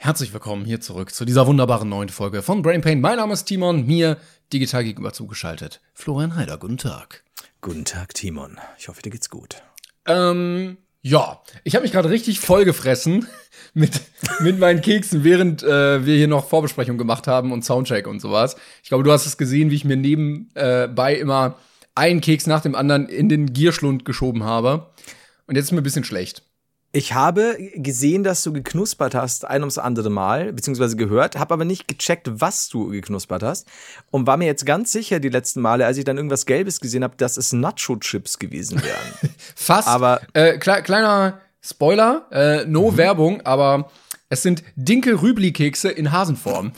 Herzlich willkommen hier zurück zu dieser wunderbaren neuen Folge von Brain Pain. Mein Name ist Timon, mir digital gegenüber zugeschaltet Florian Heider. Guten Tag. Guten Tag, Timon. Ich hoffe, dir geht's gut. Ja, ich habe mich gerade richtig vollgefressen mit meinen Keksen, während wir hier noch Vorbesprechung gemacht haben und Soundcheck und sowas. Ich glaube, du hast es gesehen, wie ich mir nebenbei immer einen Keks nach dem anderen in den Gierschlund geschoben habe. Und jetzt ist mir ein bisschen schlecht. Ich habe gesehen, dass du geknuspert hast, ein ums andere Mal, beziehungsweise gehört, habe aber nicht gecheckt, was du geknuspert hast und war mir jetzt ganz sicher die letzten Male, als ich dann irgendwas Gelbes gesehen habe, dass es Nacho-Chips gewesen wären. Fast. Aber kleiner Spoiler, Werbung, aber es sind Dinkel-Rübli-Kekse in Hasenform.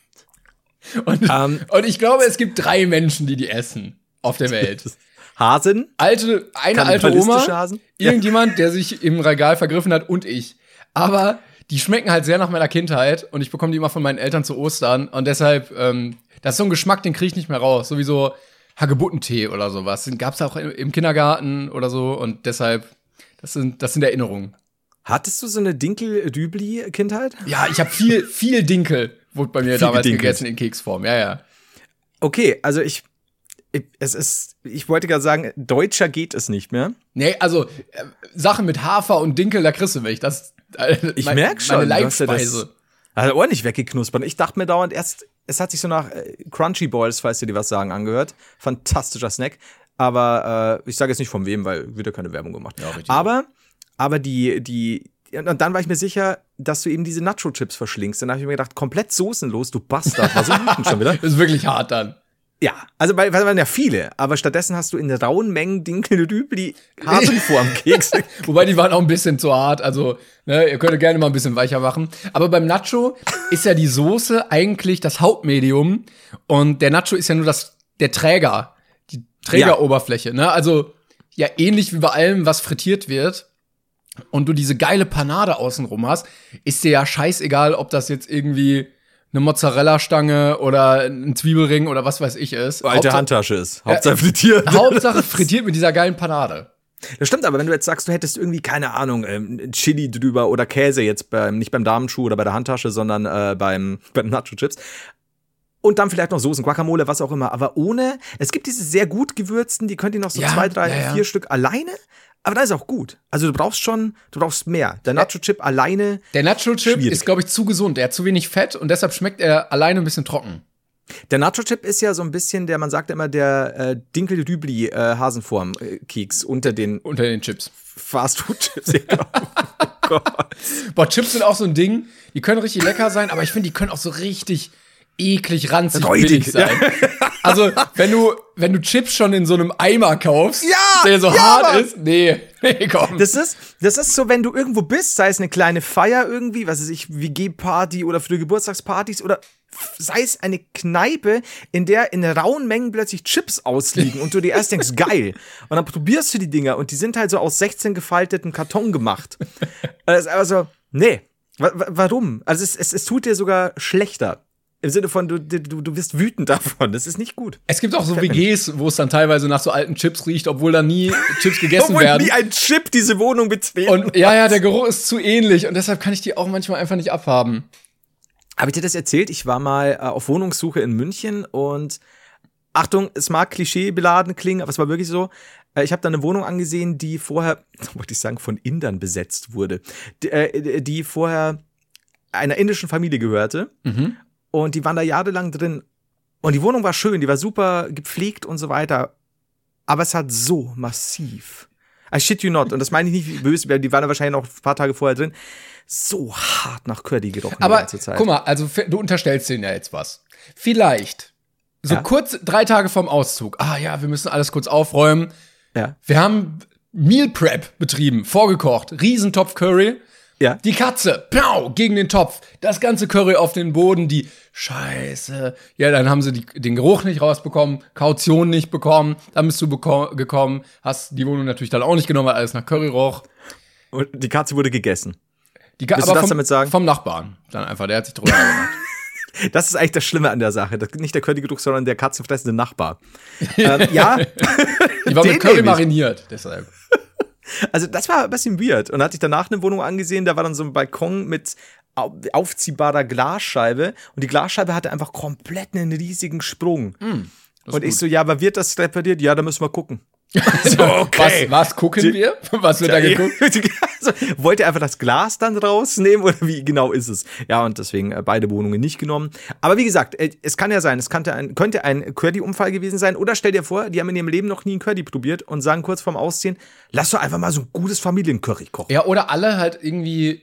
Und ich glaube, es gibt 3 Menschen, die essen auf der Welt. Hasen? Eine alte Oma, Hasen? Irgendjemand, der sich im Regal vergriffen hat und ich. Aber die schmecken halt sehr nach meiner Kindheit und ich bekomme die immer von meinen Eltern zu Ostern und deshalb, das ist so ein Geschmack, den kriege ich nicht mehr raus. Sowieso Hagebuttentee oder sowas. Den gab's auch im Kindergarten oder so und deshalb, das sind Erinnerungen. Hattest du so eine Dinkel-Dübli-Kindheit? Ja, ich habe viel Dinkel, wurde bei mir damals gegessen in Keksform, ja. Okay, also ich wollte gerade sagen, deutscher geht es nicht mehr. Nee, also Sachen mit Hafer und Dinkel, da kriegst du mich. Ich merke schon, meine Leibspeise. Also ordentlich weggeknuspert. Ich dachte mir dauernd es hat sich so nach Crunchy Balls, falls dir die was sagen, angehört. Fantastischer Snack. Aber ich sage jetzt nicht von wem, weil wieder keine Werbung gemacht. Ja, richtig. Aber die und dann war ich mir sicher, dass du eben diese Nacho-Chips verschlingst. Dann habe ich mir gedacht, komplett soßenlos, du Bastard. War so wütend schon wieder. Das ist wirklich hart dann. Ja, also weil waren ja viele, aber stattdessen hast du in rauen Mengen Dinkel-Dübli Hasenform-Kekse. Wobei, die waren auch ein bisschen zu hart, also ihr könnt gerne mal ein bisschen weicher machen. Aber beim Nacho ist ja die Soße eigentlich das Hauptmedium und der Nacho ist ja nur der Träger, die Trägeroberfläche, ne? Also ja, ähnlich wie bei allem, was frittiert wird und du diese geile Panade außenrum hast, ist dir ja scheißegal, ob das jetzt irgendwie eine Mozzarella-Stange oder ein Zwiebelring oder was weiß ich ist. Alte Handtasche ist. Hauptsache frittiert. Hauptsache frittiert mit dieser geilen Panade. Das stimmt, aber wenn du jetzt sagst, du hättest irgendwie, keine Ahnung, Chili drüber oder Käse jetzt nicht beim Damenschuh oder bei der Handtasche, sondern bei den Nacho-Chips. Und dann vielleicht noch Soßen, Guacamole, was auch immer. Aber es gibt diese sehr gut gewürzten, die könnt ihr noch so 2, 3, 4 Stück alleine. Aber das ist auch gut. Also du brauchst mehr. Der Nacho-Chip alleine. Der Nacho-Chip ist, glaube ich, zu gesund. Der hat zu wenig Fett und deshalb schmeckt er alleine ein bisschen trocken. Der Nacho-Chip ist ja so ein bisschen man sagt ja immer, der Dinkel-Dübli Hasenform-Keks unter den Chips. Fast-Food-Chips. Ja. Oh Gott. Boah, Chips sind auch so ein Ding. Die können richtig lecker sein, aber ich finde, die können auch so richtig eklig, ranzig, billig sein. Ja. Also, wenn du Chips schon in so einem Eimer kaufst, der so hart ist, nee, komm. Das ist so, wenn du irgendwo bist, sei es eine kleine Feier irgendwie, was weiß ich, WG-Party oder für Geburtstagspartys oder sei es eine Kneipe, in der in rauen Mengen plötzlich Chips ausliegen und du dir erst denkst, geil. Und dann probierst du die Dinger und die sind halt so aus 16 gefalteten Karton gemacht. Das ist einfach so, nee, warum? Also es tut dir sogar schlechter. Im Sinne von, du wirst wütend davon. Das ist nicht gut. Es gibt auch so WGs, wo es dann teilweise nach so alten Chips riecht, obwohl da nie Chips gegessen werden. Obwohl nie ein Chip diese Wohnung betreten. Und ja, der Geruch ist zu ähnlich und deshalb kann ich die auch manchmal einfach nicht abhaben. Habe ich dir das erzählt? Ich war mal auf Wohnungssuche in München und Achtung, es mag klischeebeladen klingen, aber es war wirklich so. Ich habe da eine Wohnung angesehen, die vorher, wollte ich sagen, von Indern besetzt wurde. Die vorher einer indischen Familie gehörte. Mhm. Und die waren da jahrelang drin. Und die Wohnung war schön, die war super gepflegt und so weiter. Aber es hat so massiv, I shit you not, und das meine ich nicht böse, die waren da wahrscheinlich noch ein paar Tage vorher drin, so hart nach Curdy gerochen. Aber guck mal, also du unterstellst denen ja jetzt was. Vielleicht, kurz 3 Tage vorm Auszug, wir müssen alles kurz aufräumen. Ja. Wir haben Meal Prep betrieben, vorgekocht, Riesentopf Curry. Ja. Die Katze, gegen den Topf. Das ganze Curry auf den Boden, die Scheiße. Ja, dann haben sie den Geruch nicht rausbekommen, Kaution nicht bekommen. Dann bist du gekommen, hast die Wohnung natürlich dann auch nicht genommen, weil alles nach Curry roch. Und die Katze wurde gegessen. Willst du das damit sagen? Vom Nachbarn. Dann einfach, der hat sich drüber gemacht. Das ist eigentlich das Schlimme an der Sache. Nicht der Currygeruch, sondern der katzenfressende Nachbar. Ja. Die war mit Curry mariniert, deshalb. Also das war ein bisschen weird. Und da hatte ich danach eine Wohnung angesehen, da war dann so ein Balkon mit aufziehbarer Glasscheibe und die Glasscheibe hatte einfach komplett einen riesigen Sprung. Und ich so, ja, aber wird das repariert? Ja, da müssen wir gucken. So, okay. Was gucken wir? Was wird da geguckt? Also, wollt ihr einfach das Glas dann rausnehmen oder wie genau ist es? Ja, und deswegen beide Wohnungen nicht genommen. Aber wie gesagt, es kann ja sein, es könnte ein Curdy-Unfall gewesen sein. Oder stell dir vor, die haben in ihrem Leben noch nie einen Curdy probiert und sagen kurz vorm Ausziehen, lass doch einfach mal so ein gutes Familiencurry kochen. Ja, oder alle halt irgendwie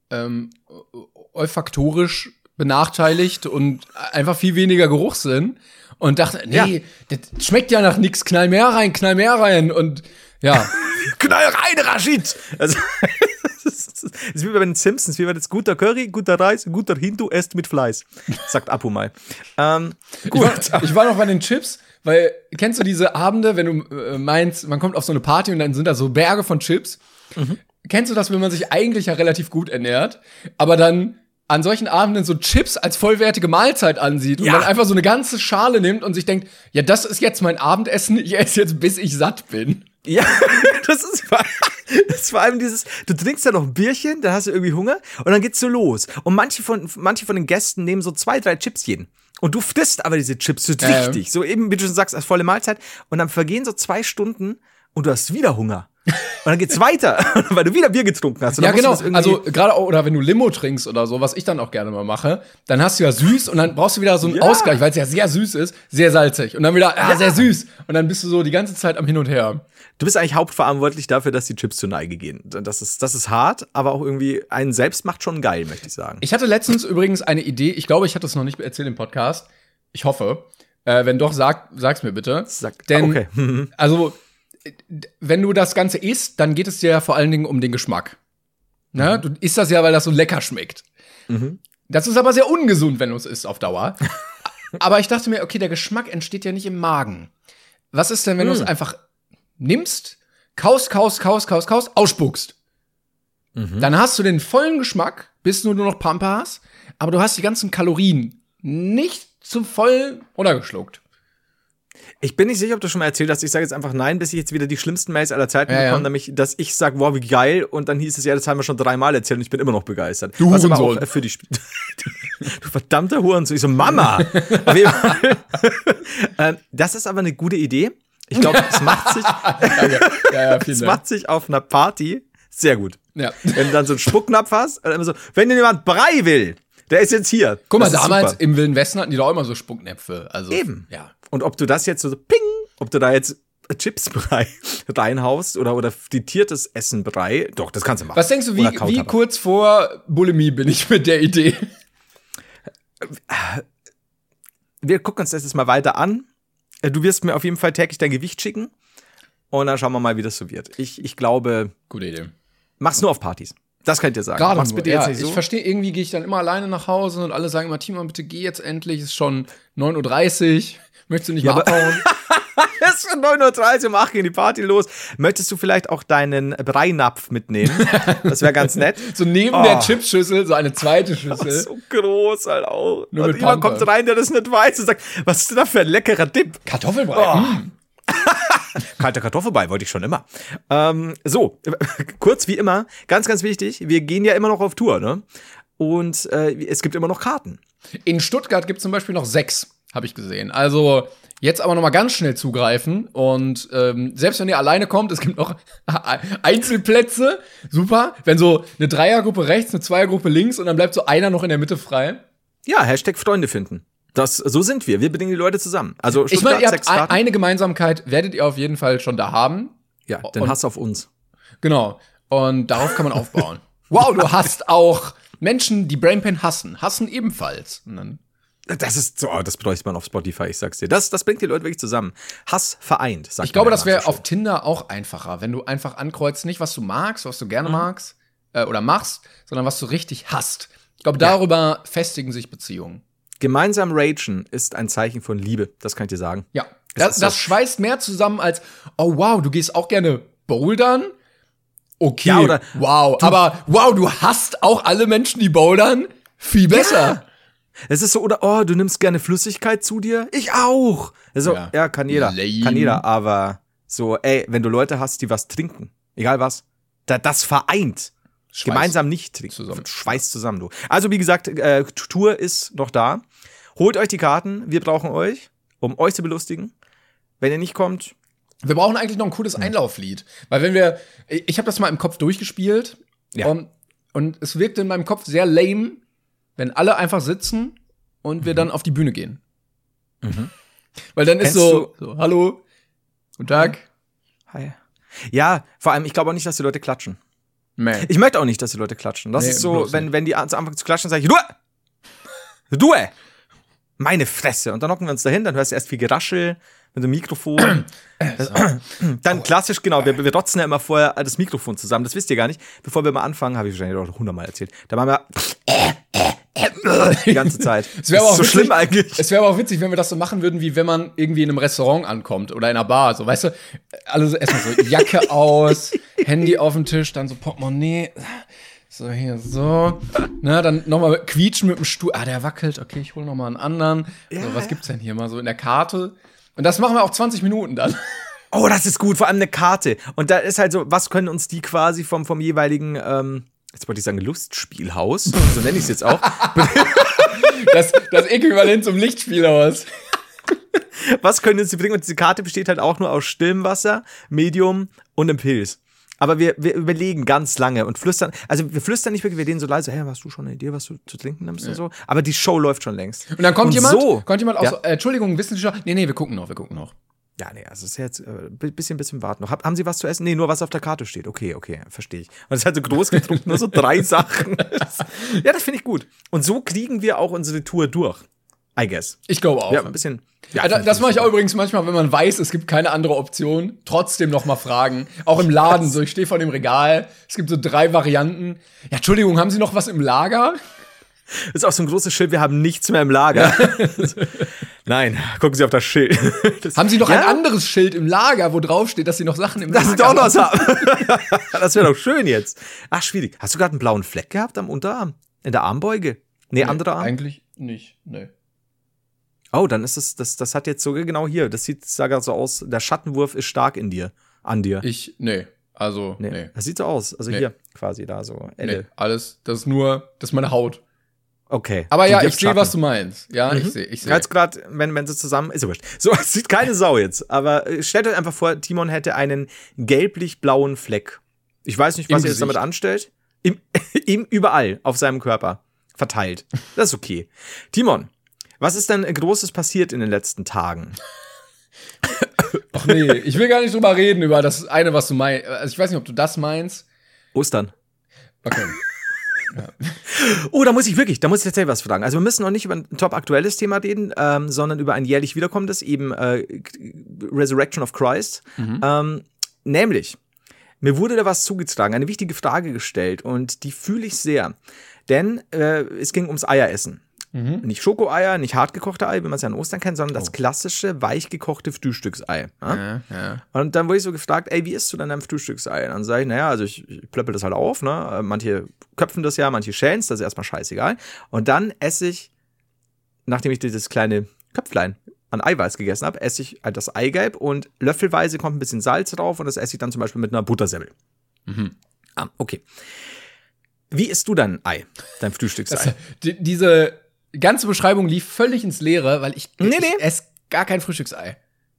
olfaktorisch benachteiligt und einfach viel weniger Geruchssinn. Und dachte, nee, das schmeckt ja nach nix, knall mehr rein. Und ja. Knall rein, Rashid! Also, das ist wie bei den Simpsons, wie war das? Guter Curry, guter Reis, guter Hindu, esst mit Fleiß. Sagt Apu mal. Gut. Ich war noch bei den Chips, weil, kennst du diese Abende, wenn du meinst, man kommt auf so eine Party und dann sind da so Berge von Chips? Kennst du das, wenn man sich eigentlich ja relativ gut ernährt, aber dann an solchen Abenden so Chips als vollwertige Mahlzeit ansieht und dann einfach so eine ganze Schale nimmt und sich denkt, ja, das ist jetzt mein Abendessen, ich esse jetzt, bis ich satt bin. Ja, das ist vor allem dieses, du trinkst ja noch ein Bierchen, dann hast du irgendwie Hunger und dann geht's so los. Und manche von den Gästen nehmen so 2, 3 Chips jeden. Und du frisst aber diese Chips so richtig, so eben, wie du schon sagst, als volle Mahlzeit. Und dann vergehen so 2 Stunden und du hast wieder Hunger. Und dann geht's weiter, weil du wieder Bier getrunken hast. Ja, genau. Also gerade oder wenn du Limo trinkst oder so, was ich dann auch gerne mal mache, dann hast du ja süß und dann brauchst du wieder so einen Ausgleich, weil es ja sehr süß ist, sehr salzig. Und dann wieder sehr süß. Und dann bist du so die ganze Zeit am Hin und Her. Du bist eigentlich hauptverantwortlich dafür, dass die Chips zur Neige gehen. Das ist hart, aber auch irgendwie einen selbst macht schon geil, möchte ich sagen. Ich hatte letztens übrigens eine Idee, ich glaube, ich hatte es noch nicht erzählt im Podcast. Ich hoffe. Wenn doch, sag's mir bitte. Denn, okay. Also, wenn du das Ganze isst, dann geht es dir ja vor allen Dingen um den Geschmack. Ne? Du isst das ja, weil das so lecker schmeckt. Das ist aber sehr ungesund, wenn du es isst auf Dauer. Aber ich dachte mir, okay, der Geschmack entsteht ja nicht im Magen. Was ist denn, wenn du es einfach nimmst, kaust, ausspuckst? Dann hast du den vollen Geschmack, bis du nur noch Pampe hast, aber du hast die ganzen Kalorien nicht zum voll runtergeschluckt. Ich bin nicht sicher, ob du schon mal erzählt hast. Ich sage jetzt einfach nein, bis ich jetzt wieder die schlimmsten Mails aller Zeiten bekomme, nämlich, dass ich sage, wow, wie geil. Und dann hieß es ja, das haben wir schon 3-mal erzählt und ich bin immer noch begeistert. Du Hurensohn. Du verdammter Hurensohn. Ich so, Mama! Das ist aber eine gute Idee. Ich glaube, es macht sich, es macht sich auf einer Party sehr gut. Ja. Wenn du dann so einen Spucknapf hast, und immer so, wenn dir jemand Brei will, der ist jetzt hier. Guck mal, damals im Wilden Westen hatten die doch immer so Spucknäpfe. Also, eben. Ja. Und ob du das jetzt so ping, ob du da jetzt Chipsbrei reinhaust oder frittiertes Essenbrei, doch, das kannst du machen. Was denkst du, wie kurz vor Bulimie bin ich mit der Idee? Wir gucken uns das jetzt mal weiter an. Du wirst mir auf jeden Fall täglich dein Gewicht schicken. Und dann schauen wir mal, wie das so wird. Ich glaube, gute Idee. Mach's nur auf Partys. Das könnt ihr sagen. Gerade mach's bitte jetzt nicht so. Ich verstehe, irgendwie gehe ich dann immer alleine nach Hause und alle sagen immer, Timon, bitte geh jetzt endlich. Es ist schon 9:30 Uhr. Möchtest du nicht mal abhauen? Es ist schon 9:30 Uhr, um 8 geht die Party los. Möchtest du vielleicht auch deinen Breinapf mitnehmen? Das wäre ganz nett. So neben der Chipsschüssel, so eine zweite Schüssel. So groß halt auch. Nur und jemand kommt rein, der das nicht weiß und sagt, was ist denn da für ein leckerer Dip? Kartoffelbrei. Kalter Kartoffelbrei wollte ich schon immer. So, kurz wie immer, ganz, ganz wichtig, wir gehen ja immer noch auf Tour, ne? Und es gibt immer noch Karten. In Stuttgart gibt es zum Beispiel noch 6, habe ich gesehen. Also jetzt aber noch mal ganz schnell zugreifen. Und selbst wenn ihr alleine kommt, es gibt noch Einzelplätze. Super. Wenn so eine Dreiergruppe rechts, eine Zweiergruppe links und dann bleibt so einer noch in der Mitte frei. Ja, Hashtag Freunde finden. So sind wir. Wir bringen die Leute zusammen. Also ich meine, ihr habt eine Gemeinsamkeit, werdet ihr auf jeden Fall schon da haben. Ja, den Hass auf uns. Genau. Und darauf kann man aufbauen. Wow, du hast auch Menschen, die Brainpain hassen ebenfalls. Das ist so, das bräuchte man auf Spotify, ich sag's dir. Das bringt die Leute wirklich zusammen. Hass vereint, sagt Ich glaube, das wäre auf Tinder auch einfacher, wenn du einfach ankreuzt, nicht was du magst, was du gerne magst oder machst, sondern was du richtig hasst. Ich glaube, darüber festigen sich Beziehungen. Gemeinsam ragen ist ein Zeichen von Liebe, das kann ich dir sagen. Ja, das schweißt mehr zusammen als, oh wow, du gehst auch gerne bouldern? Okay, ja, oder aber wow, du hasst auch alle Menschen, die bouldern? Viel besser. Ja. Es ist so, oder, oh, du nimmst gerne Flüssigkeit zu dir? Ich auch. Also, ja, kann jeder, aber so, ey, wenn du Leute hast, die was trinken, egal was, das vereint. Gemeinsam nicht trinken. Schweiß zusammen, du. Also wie gesagt, Tour ist noch da. Holt euch die Karten, wir brauchen euch, um euch zu belustigen. Wenn ihr nicht kommt. Wir brauchen eigentlich noch ein cooles Einlauflied. Weil ich habe das mal im Kopf durchgespielt. Ja. Und es wirkte in meinem Kopf sehr lame, wenn alle einfach sitzen und wir dann auf die Bühne gehen. Mhm. Weil dann ist so, hallo, guten Tag. Hi. Ja, vor allem, ich glaube auch nicht, dass die Leute klatschen. Nee. Ich möchte auch nicht, dass die Leute klatschen. Das ist so, wenn die anfangen zu klatschen, sage ich, du! Meine Fresse. Und dann hocken wir uns dahin, dann hörst du erst viel Geraschel mit dem Mikrofon. Dann klassisch, genau, wir rotzen ja immer vorher das Mikrofon zusammen, das wisst ihr gar nicht. Bevor wir mal anfangen, habe ich wahrscheinlich auch 100-mal erzählt. Da machen wir die ganze Zeit. Das wäre so schlimm eigentlich. Es wäre aber auch witzig, wenn wir das so machen würden, wie wenn man irgendwie in einem Restaurant ankommt oder in einer Bar. So, weißt du, alle erstmal so Jacke aus, Handy auf dem Tisch, dann so Portemonnaie. So, hier, so. Na, dann nochmal quietschen mit dem Stuhl. Ah, der wackelt. Okay, ich hole nochmal einen anderen. Ja, so, was gibt's denn hier mal so in der Karte? Und das machen wir auch 20 Minuten dann. Oh, das ist gut, vor allem eine Karte. Und da ist halt so, was können uns die quasi vom jeweiligen, jetzt wollte ich sagen Lustspielhaus, so nenne ich es jetzt auch. das Äquivalent zum Lichtspielhaus. Was können uns die bringen? Und diese Karte besteht halt auch nur aus stillem Wasser, Medium und einem Pilz. Aber wir überlegen ganz lange und flüstern, also wir flüstern nicht wirklich, wir reden so leise, hey, hast du schon eine Idee, was du zu trinken nimmst und so? Aber die Show läuft schon längst. Und dann kommt jemand auch so, Entschuldigung, wissen Sie schon? Nee, wir gucken noch. Ja, nee, also es ist jetzt bisschen warten noch. Haben Sie was zu essen? Nee, nur was auf der Karte steht. Okay, verstehe ich. Und es ist halt so groß gedruckt, nur so 3 Sachen. Ja, das finde ich gut. Und so kriegen wir auch unsere Tour durch. I guess. Ich glaube auch. Ja, ein bisschen. Ja, das mache ich auch übrigens manchmal, wenn man weiß, es gibt keine andere Option, trotzdem noch mal fragen. Auch im Laden, so ich stehe vor dem Regal, es gibt so 3 Varianten. Ja, Entschuldigung, haben Sie noch was im Lager? Das ist auch so ein großes Schild, wir haben nichts mehr im Lager. Nein, gucken Sie auf das Schild. Haben Sie noch ein anderes Schild im Lager, wo drauf steht, dass Sie noch Sachen im Lager haben? Dass Sie doch noch was haben. Das wäre doch schön jetzt. Ach, schwierig. Hast du gerade einen blauen Fleck gehabt am Unterarm? In der Armbeuge? Nee, anderer Arm? Eigentlich nicht, nee. Oh, dann ist das hat jetzt sogar genau hier. Das sieht sogar so aus, der Schattenwurf ist stark an dir. Nee. Das sieht so aus. Also hier quasi da so. Nee, alles, das ist meine Haut. Okay. Aber ja, ich sehe, was du meinst. Ja, ich sehe. Jetzt gerade, wenn sie zusammen, ist so wurscht. So, es sieht keine Sau jetzt. Aber stellt euch einfach vor, Timon hätte einen gelblich-blauen Fleck. Ich weiß nicht, was er jetzt damit anstellt. Ihm überall auf seinem Körper verteilt. Das ist okay. Timon, was ist denn Großes passiert in den letzten Tagen? Ach nee, ich will gar nicht drüber reden, über das eine, was du meinst. Also ich weiß nicht, ob du das meinst. Ostern. Okay. Ja. Oh, da muss ich tatsächlich was fragen. Also wir müssen noch nicht über ein top-aktuelles Thema reden, sondern über ein jährlich wiederkommendes, eben Resurrection of Christ. Nämlich, mir wurde da was zugetragen, eine wichtige Frage gestellt und die fühle ich sehr. Denn es ging ums Eieressen. Nicht Schokoeier, nicht hartgekochte Ei, wie man es ja an Ostern kennt, sondern das klassische, weichgekochte Frühstücksei. Ja? Ja. Und dann wurde ich so gefragt, ey, wie isst du denn dein Frühstücksei? Und dann sage ich, naja, also ich plöppel das halt auf, ne? Manche köpfen das ja, manche schälen es, das ist erstmal scheißegal. Und dann esse ich, nachdem ich dieses kleine Köpflein an Eiweiß gegessen habe, esse ich halt das Eigelb und löffelweise kommt ein bisschen Salz drauf und das esse ich dann zum Beispiel mit einer Buttersemmel. Okay. Wie isst du dein Ei, dein Frühstücksei? Diese ganze Beschreibung lief völlig ins Leere, weil ich esse gar kein Frühstücksei.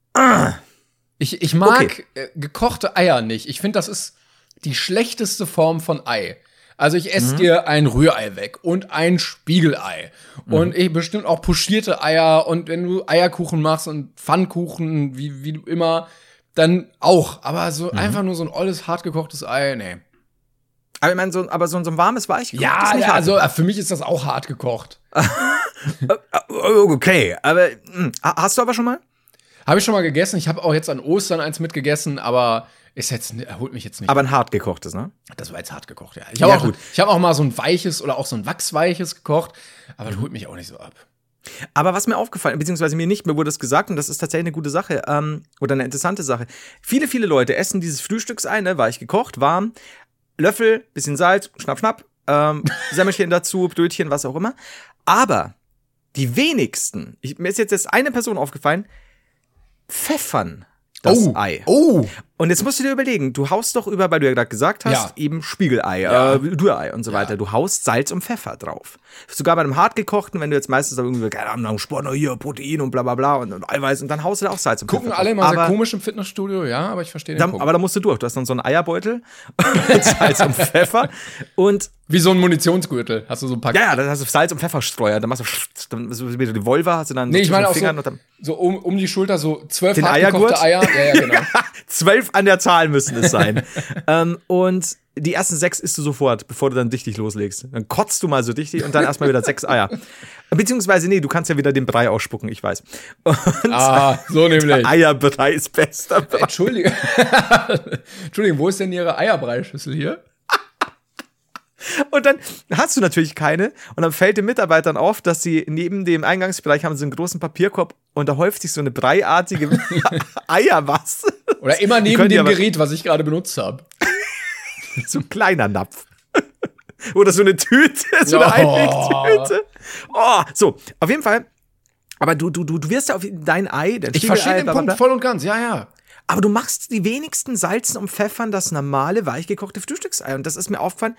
Ich mag gekochte Eier nicht. Ich finde, das ist die schlechteste Form von Ei. Also ich esse dir ein Rührei weg und ein Spiegelei. Und bestimmt auch pochierte Eier. Und wenn du Eierkuchen machst und Pfannkuchen, wie du immer, dann auch. Aber so einfach nur so ein olles, hart gekochtes Ei, nee. Aber ich meine, so ein warmes Weich. Ja, also für mich ist das auch hart gekocht. Okay, aber hast du aber schon mal? Habe ich schon mal gegessen. Ich habe auch jetzt an Ostern eins mitgegessen, aber holt mich jetzt nicht. Aber ein hart gekochtes, ne? Das war jetzt hart gekocht, ja. Ich habe auch mal so ein weiches oder auch so ein wachsweiches gekocht, aber das holt mich auch nicht so ab. Aber was mir aufgefallen, beziehungsweise mir wurde es gesagt, und das ist tatsächlich eine gute Sache, oder eine interessante Sache. Viele, viele Leute essen dieses Frühstücksei, ne, weich gekocht, warm, Löffel, bisschen Salz, schnapp, Semmelchen dazu, Brötchen, was auch immer. Aber die wenigsten, mir ist jetzt eine Person aufgefallen, pfeffern das Ei. Oh. Und jetzt musst du dir überlegen, du haust doch über, weil du ja gerade gesagt hast, eben Spiegelei, Rührei und so weiter. Du haust Salz und Pfeffer drauf. Sogar bei einem hartgekochten, wenn du jetzt meistens irgendwie, keine Ahnung, Sport, hier, Protein und bla bla bla und Eiweiß und dann haust du da auch Salz und Pfeffer. Gucken alle immer sehr komisch im Fitnessstudio, ja, aber ich verstehe den Punkt. Aber da musst du durch. Du hast dann so einen Eierbeutel mit Salz und Pfeffer und wie so ein Munitionsgürtel. Hast du so ein paar. Ja, dann hast du Salz- und Pfefferstreuer. Dann machst du, dann so wie die Volva, hast du dann ich meine auch Fingern so, und dann so um die Schulter, so 12 hartgekochte Eier. Ja, genau. 12 an der Zahl müssen es sein. Und die ersten 6 isst du sofort, bevor du dann dichtig loslegst. Dann kotzt du mal so dichtig und dann erstmal wieder 6 Eier. Beziehungsweise, nee, du kannst ja wieder den Brei ausspucken, ich weiß. Und so nämlich. Eierbrei ist bester Brei. Entschuldigung, wo ist denn Ihre Eierbreischüssel hier? Und dann hast du natürlich keine und dann fällt den Mitarbeitern auf, dass sie neben dem Eingangsbereich haben sie einen großen Papierkorb und da häuft sich so eine breiartige Eiermasse. Oder immer neben dem Gerät, was ich gerade benutzt habe. So ein kleiner Napf. Oder so eine Tüte, so eine Einwegtüte. Oh, so, auf jeden Fall. Aber du wirst ja auf dein Ei, dein Ich verstehe den Punkt voll und ganz, ja. Aber du machst die wenigsten Salzen und Pfeffern das normale, weichgekochte Frühstücksei. Und das ist mir aufgefallen,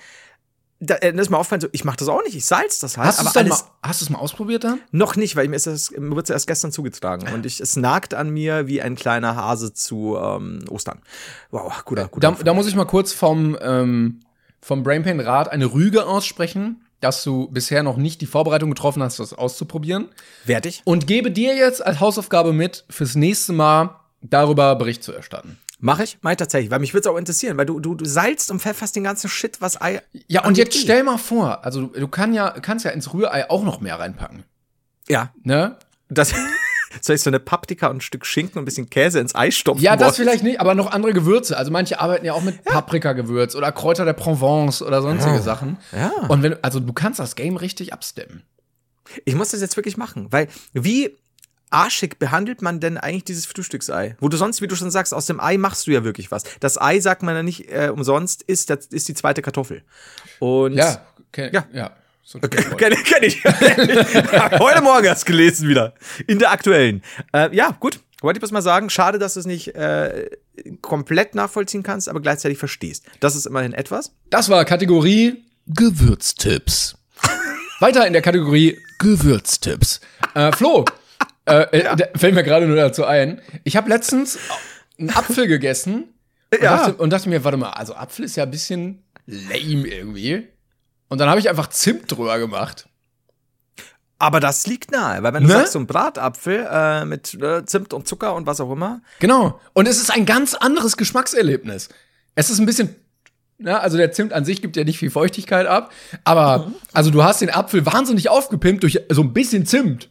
so, ich mache das auch nicht, ich salz das halt. Hast du es mal ausprobiert dann? Noch nicht, weil mir wird es erst gestern zugetragen. Und es nagt an mir wie ein kleiner Hase zu Ostern. Wow, guter. Da muss ich mal kurz vom Brainpain Rat eine Rüge aussprechen, dass du bisher noch nicht die Vorbereitung getroffen hast, das auszuprobieren. Werd ich. Und gebe dir jetzt als Hausaufgabe mit, fürs nächste Mal darüber Bericht zu erstatten. Mach ich tatsächlich, weil mich würde es auch interessieren, weil du salzt und pfefferst den ganzen Shit, was Ei. Ja, und jetzt stell mal vor, also du kannst ja ins Rührei auch noch mehr reinpacken. Ja. Ne? Soll ich so eine Paprika und ein Stück Schinken und ein bisschen Käse ins Ei stopfen? Ja, das vielleicht nicht, aber noch andere Gewürze. Also manche arbeiten ja auch mit Paprikagewürz oder Kräuter der Provence oder sonstige Sachen. Ja. Und du kannst das Game richtig abstemmen. Ich muss das jetzt wirklich machen, weil wie arschig behandelt man denn eigentlich dieses Frühstücksei? Wo du sonst, wie du schon sagst, aus dem Ei machst du ja wirklich was. Das Ei, sagt man ja nicht umsonst, ist die zweite Kartoffel. Und ja. So kenn ich. Heute Morgen erst gelesen wieder. In der aktuellen. Ja, gut. Wollte ich bloß mal sagen, schade, dass du es nicht komplett nachvollziehen kannst, aber gleichzeitig verstehst. Das ist immerhin etwas. Das war Kategorie Gewürztipps. Weiter in der Kategorie Gewürztipps. Flo, fällt mir gerade nur dazu ein. Ich habe letztens einen Apfel gegessen und dachte mir, warte mal, also Apfel ist ja ein bisschen lame irgendwie. Und dann habe ich einfach Zimt drüber gemacht. Aber das liegt nahe, weil wenn du sagst, so ein Bratapfel mit Zimt und Zucker und was auch immer. Genau. Und es ist ein ganz anderes Geschmackserlebnis. Es ist ein bisschen, also der Zimt an sich gibt ja nicht viel Feuchtigkeit ab, aber also du hast den Apfel wahnsinnig aufgepimpt durch so ein bisschen Zimt.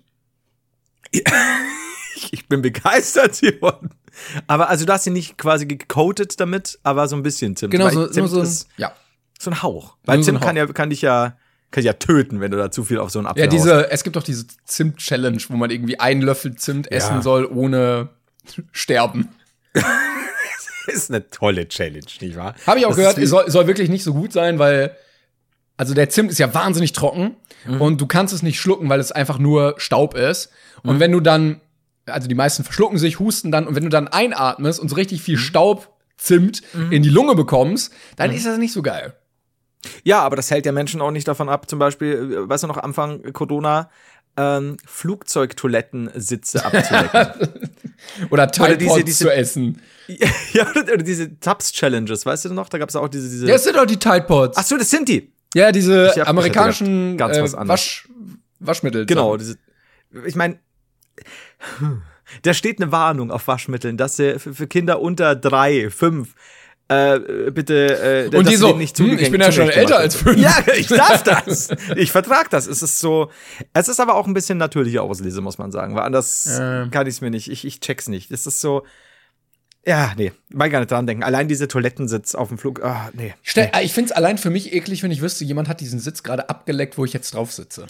Ich bin begeistert, Simon. Aber also du hast ihn nicht quasi gecoatet damit, aber so ein bisschen Zimt. Genau, Zimt ist so ein Hauch. Weil Zimt kann dich ja töten, wenn du da zu viel auf so einen Apfel haust. Es gibt doch diese Zimt-Challenge, wo man irgendwie einen Löffel Zimt essen soll, ohne sterben. Ist eine tolle Challenge, nicht wahr? Habe ich auch gehört, soll wirklich nicht so gut sein, weil also der Zimt ist ja wahnsinnig trocken und du kannst es nicht schlucken, weil es einfach nur Staub ist. Und wenn du dann, also die meisten verschlucken sich, husten dann, und wenn du dann einatmest und so richtig viel Staubzimt in die Lunge bekommst, dann ist das nicht so geil. Ja, aber das hält ja Menschen auch nicht davon ab, zum Beispiel, weißt du noch, Anfang Corona, Flugzeugtoilettensitze abzulecken. Oder Tide Pods zu essen. Ja, oder diese Tabs-Challenges, weißt du noch? Da gab es auch diese. Ja, das sind doch die Tide Pods. Ach so, das sind die. Ja, diese amerikanischen Waschmittel. Genau, ich meine, da steht eine Warnung auf Waschmitteln, dass sie für Kinder unter 3, 5 bitte und die so, nicht ich bin ja schon älter als 5. Ja, ich darf das. Ich vertrag das. Es ist aber auch ein bisschen natürliche Auslese, muss man sagen, weil anders kann ich es mir nicht. Ich check's nicht. Es ist so, ja, nee, mal gar nicht dran denken. Allein diese Toilettensitz auf dem Flug, nee. Ich find's allein für mich eklig, wenn ich wüsste, jemand hat diesen Sitz gerade abgeleckt, wo ich jetzt drauf sitze.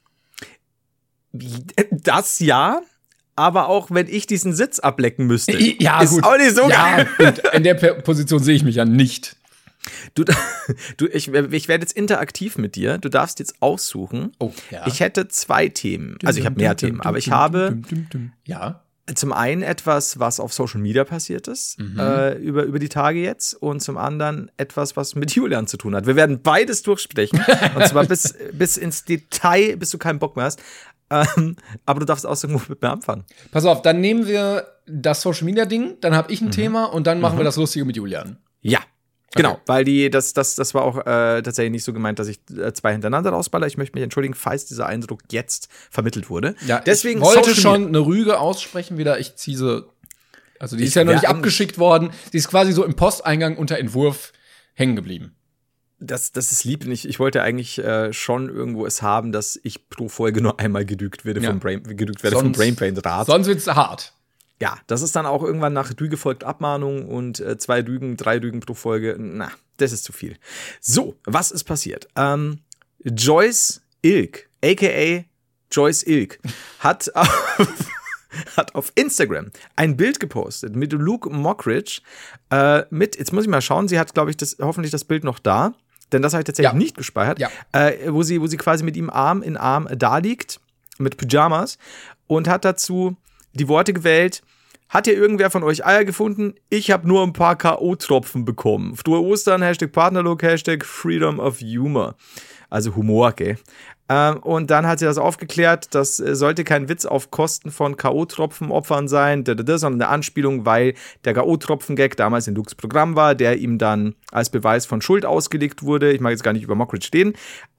Das ja. Aber auch wenn ich diesen Sitz ablecken müsste. Ja, ist gut. Auch nicht so geil. Gut. In der Position sehe ich mich ja nicht. Ich werde jetzt interaktiv mit dir. Du darfst jetzt aussuchen. Oh, ja. Ich hätte 2 Themen. Also ich habe mehr Themen, aber ich habe. Ja. Zum einen etwas, was auf Social Media passiert ist, über die Tage jetzt, und zum anderen etwas, was mit Julian zu tun hat. Wir werden beides durchsprechen, und zwar bis ins Detail, bis du keinen Bock mehr hast. Aber du darfst auch irgendwo mit mir anfangen. Pass auf, dann nehmen wir das Social-Media-Ding, dann habe ich ein Thema und dann machen wir das Lustige mit Julian. Ja. Genau, weil das war auch tatsächlich nicht so gemeint, dass ich 2 hintereinander rausballer. Ich möchte mich entschuldigen, falls dieser Eindruck jetzt vermittelt wurde. Ja, deswegen ich wollte schon eine Rüge aussprechen wieder. Ich ziehe sie, also die ist ja noch nicht abgeschickt worden. Sie ist quasi so im Posteingang unter Entwurf hängen geblieben. Das ist lieb. Ich wollte eigentlich schon irgendwo es haben, dass ich pro Folge nur einmal gedügt werde vom Brain Rat. Sonst wird's hart. Ja, das ist dann auch irgendwann nach Rüge folgt Abmahnung und 2 Rügen, 3 Rügen pro Folge. Na, das ist zu viel. So, was ist passiert? Joyce Ilk, a.k.a. Joyce Ilk, hat auf Instagram ein Bild gepostet mit Luke Mockridge. Jetzt muss ich mal schauen, sie hat, glaube ich, hoffentlich das Bild noch da, denn das habe ich tatsächlich nicht gespeichert, wo sie quasi mit ihm Arm in Arm da liegt, mit Pyjamas, und hat dazu die Worte gewählt: Hat hier irgendwer von euch Eier gefunden? Ich habe nur ein paar K.O.-Tropfen bekommen. Frohe Ostern, #Partnerlook, #Freedom of Humor. Also Humor, gell? Und dann hat sie das aufgeklärt, das sollte kein Witz auf Kosten von K.O.-Tropfen-Opfern sein, sondern eine Anspielung, weil der K.O.-Tropfen-Gag damals in Lukes Programm war, der ihm dann als Beweis von Schuld ausgelegt wurde. Ich mag jetzt gar nicht über Mockridge reden.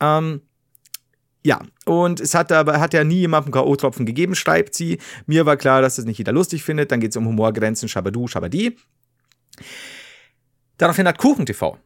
Ja, und es hat ja nie jemandem K.O.-Tropfen gegeben, schreibt sie. Mir war klar, dass das nicht jeder lustig findet. Dann geht es um Humorgrenzen, Schabadu, Schabadi. Daraufhin hat KuchenTV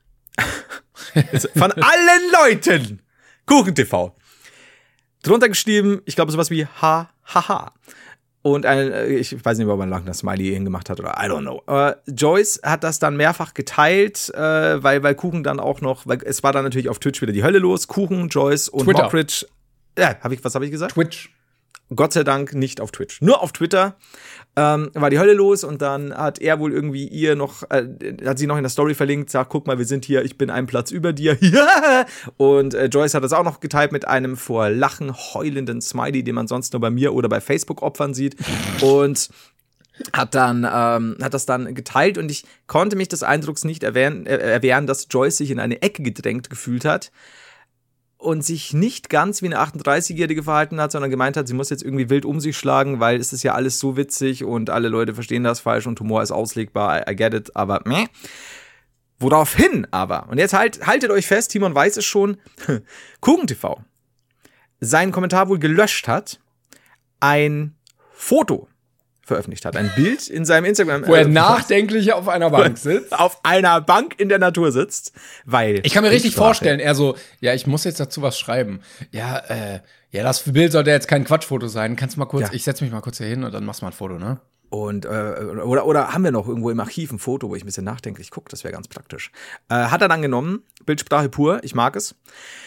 von allen Leuten KuchenTV drunter geschrieben, ich glaube sowas wie ha. Und ich weiß nicht, ob man ein Smiley hingemacht hat oder I don't know. Joyce hat das dann mehrfach geteilt, weil Kuchen dann auch noch, weil es war dann natürlich auf Twitch wieder die Hölle los. Kuchen, Joyce und Twitter. Mockridge. Ja, was habe ich gesagt? Twitch. Gott sei Dank nicht auf Twitch. Nur auf Twitter war die Hölle los, und dann hat er wohl irgendwie hat sie noch in der Story verlinkt, sagt, guck mal, wir sind hier, ich bin einen Platz über dir. Und Joyce hat das auch noch geteilt mit einem vor Lachen heulenden Smiley, den man sonst nur bei mir oder bei Facebook-Opfern sieht. Und hat das dann geteilt, und ich konnte mich des Eindrucks nicht erwehren, dass Joyce sich in eine Ecke gedrängt gefühlt hat und sich nicht ganz wie eine 38-Jährige verhalten hat, sondern gemeint hat, sie muss jetzt irgendwie wild um sich schlagen, weil es ist ja alles so witzig und alle Leute verstehen das falsch und Humor ist auslegbar, I get it, aber meh. Woraufhin aber, und jetzt haltet euch fest, Timon weiß es schon, KuchenTV seinen Kommentar wohl gelöscht hat, ein Foto veröffentlicht hat, ein Bild in seinem Instagram, wo er nachdenklich auf einer Bank sitzt. Auf einer Bank in der Natur sitzt, weil ich kann mir richtig vorstellen, er so, ja, ich muss jetzt dazu was schreiben. Ja, das Bild sollte jetzt kein Quatschfoto sein. Kannst du mal kurz, ich setze mich mal kurz hier hin und dann machst du mal ein Foto, ne? Und oder haben wir noch irgendwo im Archiv ein Foto, wo ich ein bisschen nachdenklich gucke, das wäre ganz praktisch. Hat er dann genommen, Bildsprache pur, ich mag es.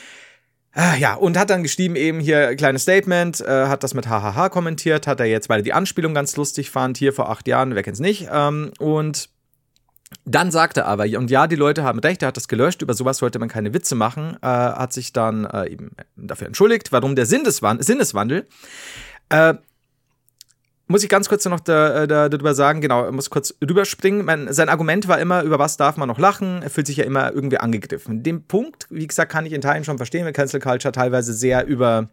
Ja, und hat dann geschrieben, eben hier kleines Statement, hat das mit hahaha kommentiert, hat er jetzt, weil er die Anspielung ganz lustig fand, hier vor 8 Jahren, wer kennt's nicht, und dann sagte er aber, und ja, die Leute haben recht, er hat das gelöscht, über sowas sollte man keine Witze machen, hat sich dann eben dafür entschuldigt, warum der Sinneswandel, muss ich ganz kurz noch darüber sagen, genau, muss kurz rüberspringen. Sein Argument war immer, über was darf man noch lachen? Er fühlt sich ja immer irgendwie angegriffen. Den Punkt, wie gesagt, kann ich in Teilen schon verstehen, wenn Cancel Culture teilweise sehr über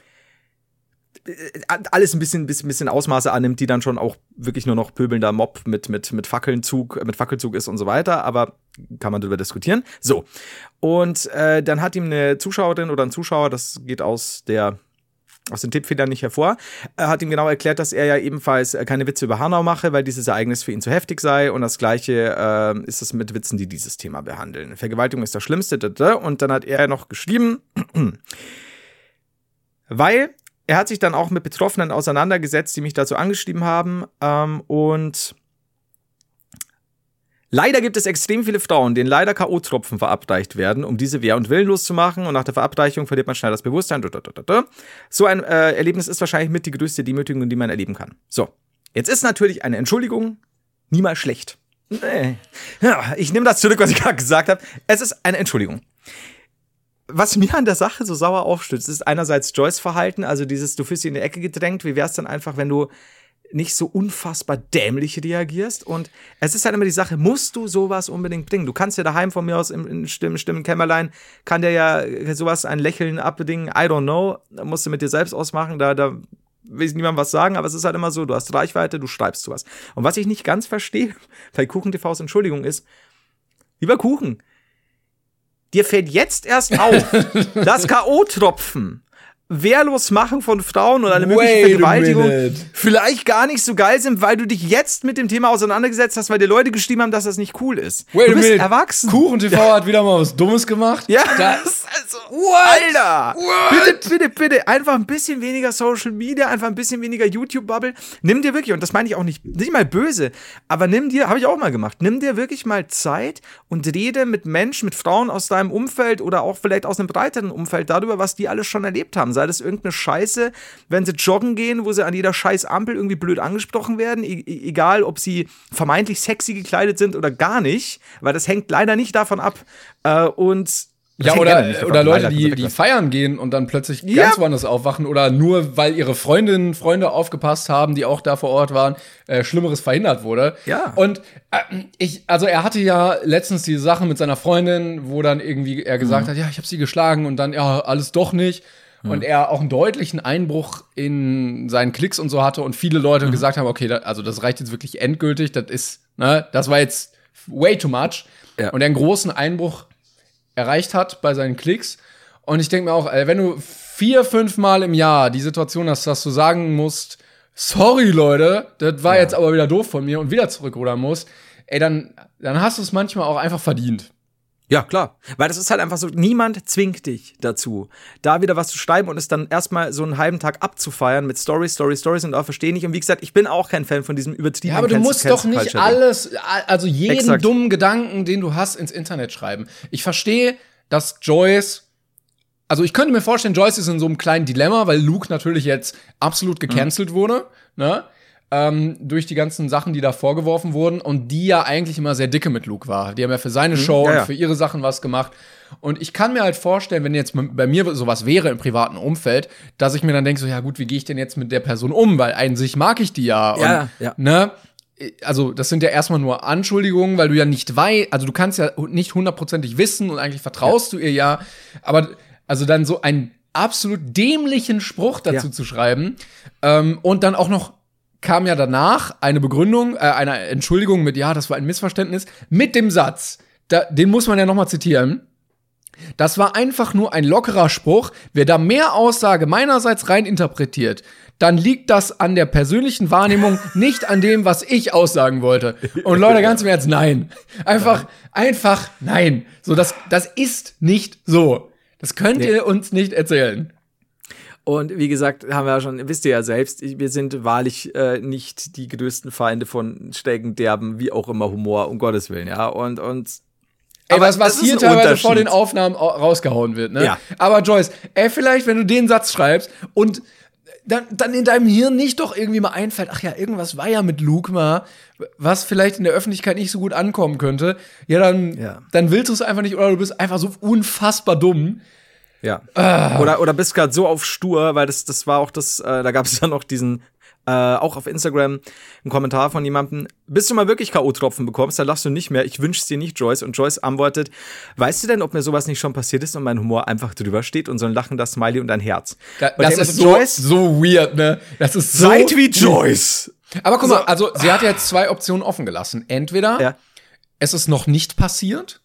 alles ein bisschen Ausmaße annimmt, die dann schon auch wirklich nur noch pöbelnder Mob mit Fackelzug ist und so weiter, aber kann man darüber diskutieren. So, und dann hat ihm eine Zuschauerin oder ein Zuschauer, das geht aus den Tippfehlern nicht hervor, hat ihm genau erklärt, dass er ja ebenfalls keine Witze über Hanau mache, weil dieses Ereignis für ihn zu heftig sei, und das Gleiche ist es mit Witzen, die dieses Thema behandeln. Vergewaltigung ist das Schlimmste, und dann hat er noch geschrieben, weil er hat sich dann auch mit Betroffenen auseinandergesetzt, die mich dazu angeschrieben haben, und leider gibt es extrem viele Frauen, denen leider K.O.-Tropfen verabreicht werden, um diese wehr- und willenlos zu machen, und nach der Verabreichung verliert man schnell das Bewusstsein. So ein Erlebnis ist wahrscheinlich mit die größte Demütigung, die man erleben kann. So, jetzt ist natürlich eine Entschuldigung niemals schlecht. Nee. Ja, ich nehme das zurück, was ich gerade gesagt habe. Es ist eine Entschuldigung. Was mir an der Sache so sauer aufstößt, ist einerseits Joyce Verhalten, also dieses, du fühlst dich in die Ecke gedrängt. Wie wär's dann einfach, wenn du nicht so unfassbar dämlich reagierst. Und es ist halt immer die Sache, musst du sowas unbedingt bringen? Du kannst ja daheim von mir aus im stillen Kämmerlein, kann der ja sowas, ein Lächeln abbedingen, I don't know, da musst du mit dir selbst ausmachen, da will ich niemandem was sagen, aber es ist halt immer so, du hast Reichweite, du schreibst sowas. Und was ich nicht ganz verstehe, bei KuchenTVs Entschuldigung ist, lieber Kuchen, dir fällt jetzt erst auf, dass K.O.-Tropfen, wehrlos machen von Frauen oder eine mögliche Vergewaltigung vielleicht gar nicht so geil sind, weil du dich jetzt mit dem Thema auseinandergesetzt hast, weil dir Leute geschrieben haben, dass das nicht cool ist. Du bist erwachsen. KuchenTV hat wieder mal was Dummes gemacht. Ja, das also, Alter. Bitte, einfach ein bisschen weniger Social Media, einfach ein bisschen weniger YouTube-Bubble. Nimm dir wirklich, und das meine ich auch nicht mal böse, aber habe ich auch mal gemacht, nimm dir wirklich mal Zeit und rede mit Menschen, mit Frauen aus deinem Umfeld oder auch vielleicht aus einem breiteren Umfeld darüber, was die alles schon erlebt haben. Sei das irgendeine Scheiße, wenn sie joggen gehen, wo sie an jeder scheiß Ampel irgendwie blöd angesprochen werden, egal ob sie vermeintlich sexy gekleidet sind oder gar nicht, weil das hängt leider nicht davon ab. Ja, oder Leute, die feiern gehen und dann plötzlich ganz woanders aufwachen oder nur, weil ihre Freunde aufgepasst haben, die auch da vor Ort waren, Schlimmeres verhindert wurde. Ja. Und er hatte ja letztens die Sache mit seiner Freundin, wo dann irgendwie er gesagt hat, ja, ich habe sie geschlagen und dann, ja, alles doch nicht. Und er auch einen deutlichen Einbruch in seinen Klicks und so hatte und viele Leute gesagt haben, okay, das reicht jetzt wirklich endgültig, das war jetzt way too much. Ja. Und er einen großen Einbruch erreicht hat bei seinen Klicks. Und ich denke mir auch, wenn du 4-5 Mal im Jahr die Situation hast, dass du sagen musst, sorry, Leute, das war jetzt aber wieder doof von mir und wieder zurückrudern musst, dann hast du es manchmal auch einfach verdient. Ja, klar. Weil das ist halt einfach so, niemand zwingt dich dazu, da wieder was zu schreiben und es dann erstmal so einen halben Tag abzufeiern mit Stories und auch verstehe nicht. Und wie gesagt, ich bin auch kein Fan von diesem übertriebenen. Ja, aber du musst doch nicht alles, also jeden dummen Gedanken, den du hast, ins Internet schreiben. Ich verstehe, dass Joyce, also ich könnte mir vorstellen, Joyce ist in so einem kleinen Dilemma, weil Luke natürlich jetzt absolut gecancelt wurde, ne? Durch die ganzen Sachen, die da vorgeworfen wurden und die ja eigentlich immer sehr dicke mit Luke war. Die haben ja für seine Show und für ihre Sachen was gemacht. Und ich kann mir halt vorstellen, wenn jetzt bei mir sowas wäre im privaten Umfeld, dass ich mir dann denke, so, ja gut, wie gehe ich denn jetzt mit der Person um? Weil an sich mag ich die ja. Und, ne? Also das sind ja erstmal nur Anschuldigungen, weil du ja nicht also du kannst ja nicht 100%ig wissen und eigentlich vertraust du ihr ja. Aber also dann so einen absolut dämlichen Spruch dazu zu schreiben und dann auch noch kam ja danach eine Begründung, eine Entschuldigung mit, ja, das war ein Missverständnis, mit dem Satz, den muss man ja noch mal zitieren, das war einfach nur ein lockerer Spruch, wer da mehr Aussage meinerseits rein interpretiert, dann liegt das an der persönlichen Wahrnehmung, nicht an dem, was ich aussagen wollte. Und Leute, ganz im Ernst, nein. Einfach nein. So, das ist nicht so. Das könnt ihr uns nicht erzählen. Und wie gesagt, haben wir ja schon, wisst ihr ja selbst, wir sind wahrlich nicht die größten Feinde von schrägen, derben, wie auch immer Humor, um Gottes Willen, ja. Und ey, was hier teilweise vor den Aufnahmen rausgehauen wird, ne? Ja. Aber Joyce, vielleicht, wenn du den Satz schreibst und dann in deinem Hirn nicht doch irgendwie mal einfällt, ach ja, irgendwas war ja mit Luke mal, was vielleicht in der Öffentlichkeit nicht so gut ankommen könnte, dann willst du es einfach nicht oder du bist einfach so unfassbar dumm. Ja. Oder bist gerade so auf stur, weil das war auch da gab es dann noch diesen, auch auf Instagram, einen Kommentar von jemandem, bis du mal wirklich K.O.-Tropfen bekommst, dann lachst du nicht mehr, ich wünsch's dir nicht, Joyce. Und Joyce antwortet, weißt du denn, ob mir sowas nicht schon passiert ist und mein Humor einfach drüber steht und so ein lachender Smiley und ein Herz. Das ist so weird, ne? Das ist so seid wie Joyce. Aber guck mal, also sie hat jetzt 2 Optionen offen gelassen. Entweder es ist noch nicht passiert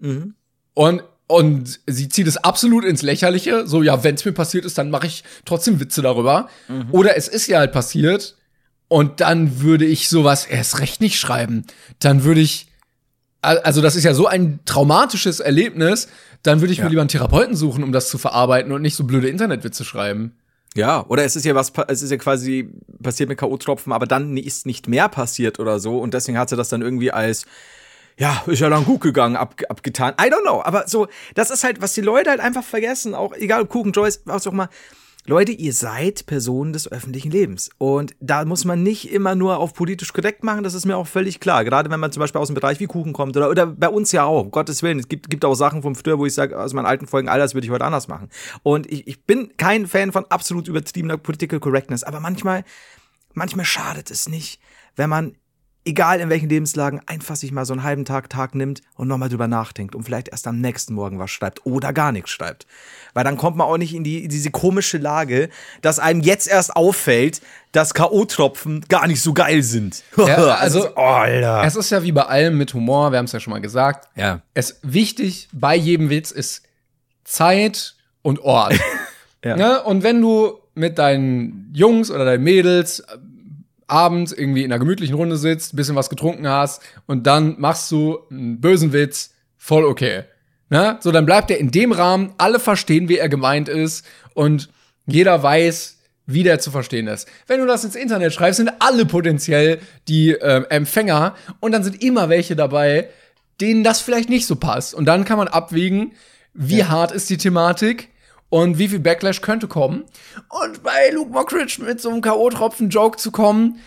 und sie zieht es absolut ins Lächerliche. So, ja, wenn es mir passiert ist, dann mache ich trotzdem Witze darüber. Oder es ist ja halt passiert und dann würde ich sowas erst recht nicht schreiben. Dann würde ich, also das ist ja so ein traumatisches Erlebnis, dann würde ich mir lieber einen Therapeuten suchen, um das zu verarbeiten und nicht so blöde Internetwitze schreiben. Ja, oder es ist ja quasi passiert mit K.O.-Tropfen, aber dann ist nicht mehr passiert oder so und deswegen hat sie das dann irgendwie als ja, ist ja dann gut gegangen, abgetan. I don't know. Aber so, das ist halt, was die Leute halt einfach vergessen. Auch, egal, Kuchen, Joyce, was auch mal. Leute, ihr seid Personen des öffentlichen Lebens. Und da muss man nicht immer nur auf politisch korrekt machen. Das ist mir auch völlig klar. Gerade wenn man zum Beispiel aus dem Bereich wie Kuchen kommt. Oder bei uns ja auch. Um Gottes Willen. Es gibt auch Sachen vom früher, wo ich sage, aus meinen alten Folgen, all das würde ich heute anders machen. Und ich bin kein Fan von absolut übertriebener Political Correctness. Aber manchmal manchmal schadet es nicht, wenn man, egal in welchen Lebenslagen, einfach sich mal so einen halben Tag nimmt und nochmal drüber nachdenkt und vielleicht erst am nächsten Morgen was schreibt oder gar nichts schreibt. Weil dann kommt man auch nicht in diese komische Lage, dass einem jetzt erst auffällt, dass K.O.-Tropfen gar nicht so geil sind. Ja, also, Alter. Es ist ja wie bei allem mit Humor, wir haben es ja schon mal gesagt. Ja. Wichtig bei jedem Witz ist Zeit und Ort. Ja. Ne? Und wenn du mit deinen Jungs oder deinen Mädels abends irgendwie in einer gemütlichen Runde sitzt, bisschen was getrunken hast und dann machst du einen bösen Witz, voll okay. Ne? So, dann bleibt er in dem Rahmen, alle verstehen, wie er gemeint ist und jeder weiß, wie der zu verstehen ist. Wenn du das ins Internet schreibst, sind alle potenziell die Empfänger und dann sind immer welche dabei, denen das vielleicht nicht so passt. Und dann kann man abwägen, wie hart ist die Thematik und wie viel Backlash könnte kommen. Und bei Luke Mockridge mit so einem K.O.-Tropfen-Joke zu kommen,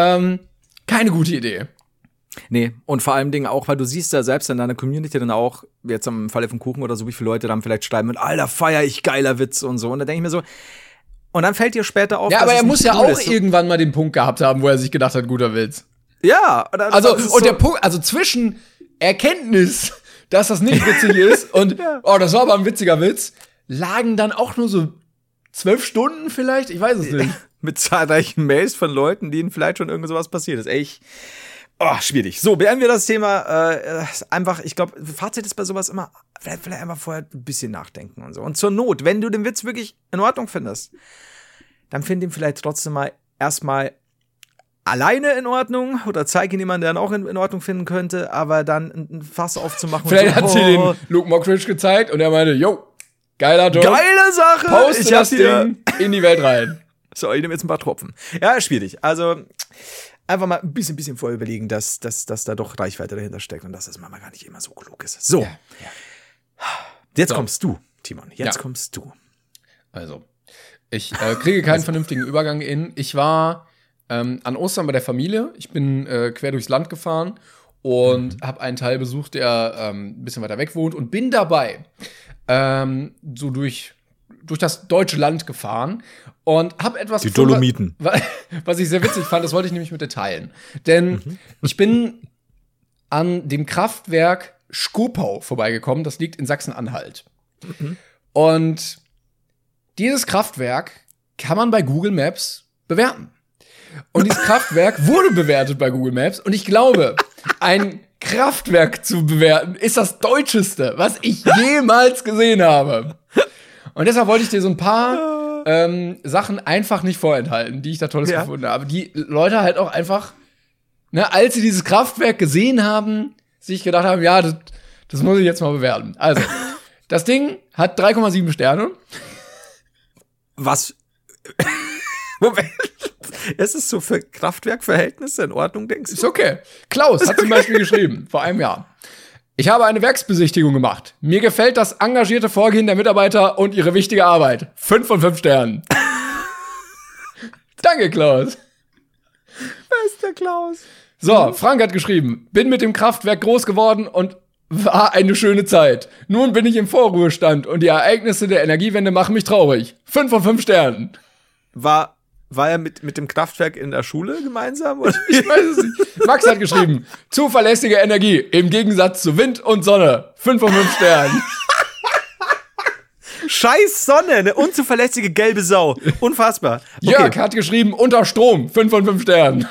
keine gute Idee. Nee, und vor allem Dingen auch, weil du siehst ja selbst in deiner Community dann auch, jetzt im Falle von Kuchen oder so, wie viele Leute dann vielleicht schreiben mit, Alter, feier ich, geiler Witz und so. Und da denke ich mir so, und dann fällt dir später auf, ja, dass aber er muss ja cool auch irgendwann mal den Punkt gehabt haben, wo er sich gedacht hat, guter Witz. Ja. Also, und so der Punkt, also zwischen Erkenntnis, dass das nicht witzig ist und, das war aber ein witziger Witz, lagen dann auch nur so 12 Stunden vielleicht? Ich weiß es nicht. Mit zahlreichen Mails von Leuten, denen vielleicht schon irgend sowas passiert ist. Echt schwierig. So, beenden wir das Thema. Einfach, ich glaube, Fazit ist bei sowas immer, vielleicht einfach vorher ein bisschen nachdenken und so. Und zur Not, wenn du den Witz wirklich in Ordnung findest, dann find ihn vielleicht trotzdem mal erstmal alleine in Ordnung oder zeig ihn jemandem, der ihn auch in Ordnung finden könnte, aber dann ein Fass aufzumachen. Vielleicht hat sie den Luke Mockridge gezeigt und er meinte, yo, geiler Joke. Geile Sache! Poste das Ding in die Welt rein. So, ich nehme jetzt ein paar Tropfen. Ja, schwierig. Also, einfach mal ein bisschen vorher überlegen, dass da doch Reichweite dahinter steckt und dass das manchmal gar nicht immer so klug ist. So. Ja. Jetzt kommst du, Timon. Jetzt kommst du. Also, ich kriege keinen vernünftigen Übergang in. Ich war an Ostern bei der Familie. Ich bin quer durchs Land gefahren und habe einen Teil besucht, der ein bisschen weiter weg wohnt und bin dabei so durch das deutsche Land gefahren und habe etwas die Dolomiten. Was ich sehr witzig fand, das wollte ich nämlich mit dir teilen. Denn ich bin an dem Kraftwerk Schkopau vorbeigekommen, das liegt in Sachsen-Anhalt. Und dieses Kraftwerk kann man bei Google Maps bewerten. Und dieses Kraftwerk wurde bewertet bei Google Maps und ich glaube, ein Kraftwerk zu bewerten ist das Deutscheste, was ich jemals gesehen habe. Und deshalb wollte ich dir so ein paar Sachen einfach nicht vorenthalten, die ich da Tolles gefunden habe. Die Leute halt auch einfach, als sie dieses Kraftwerk gesehen haben, sich gedacht haben, ja, das muss ich jetzt mal bewerten. Also, das Ding hat 3,7 Sterne. Was? Moment. Ist es so für Kraftwerkverhältnisse in Ordnung, denkst du? Ist okay. Klaus hat zum Beispiel geschrieben, vor einem Jahr. Ich habe eine Werksbesichtigung gemacht. Mir gefällt das engagierte Vorgehen der Mitarbeiter und ihre wichtige Arbeit. 5 von 5 Sternen. Danke, Klaus. Wer ist der Klaus? So, Frank hat geschrieben, bin mit dem Kraftwerk groß geworden und war eine schöne Zeit. Nun bin ich im Vorruhestand und die Ereignisse der Energiewende machen mich traurig. 5 von 5 Sternen. War er mit dem Kraftwerk in der Schule gemeinsam? Oder? Ich weiß es nicht. Max hat geschrieben, zuverlässige Energie im Gegensatz zu Wind und Sonne. 5 von 5 Sternen. Scheiß Sonne, eine unzuverlässige gelbe Sau. Unfassbar. Okay. Jörg hat geschrieben, unter Strom. 5 von 5 Sternen.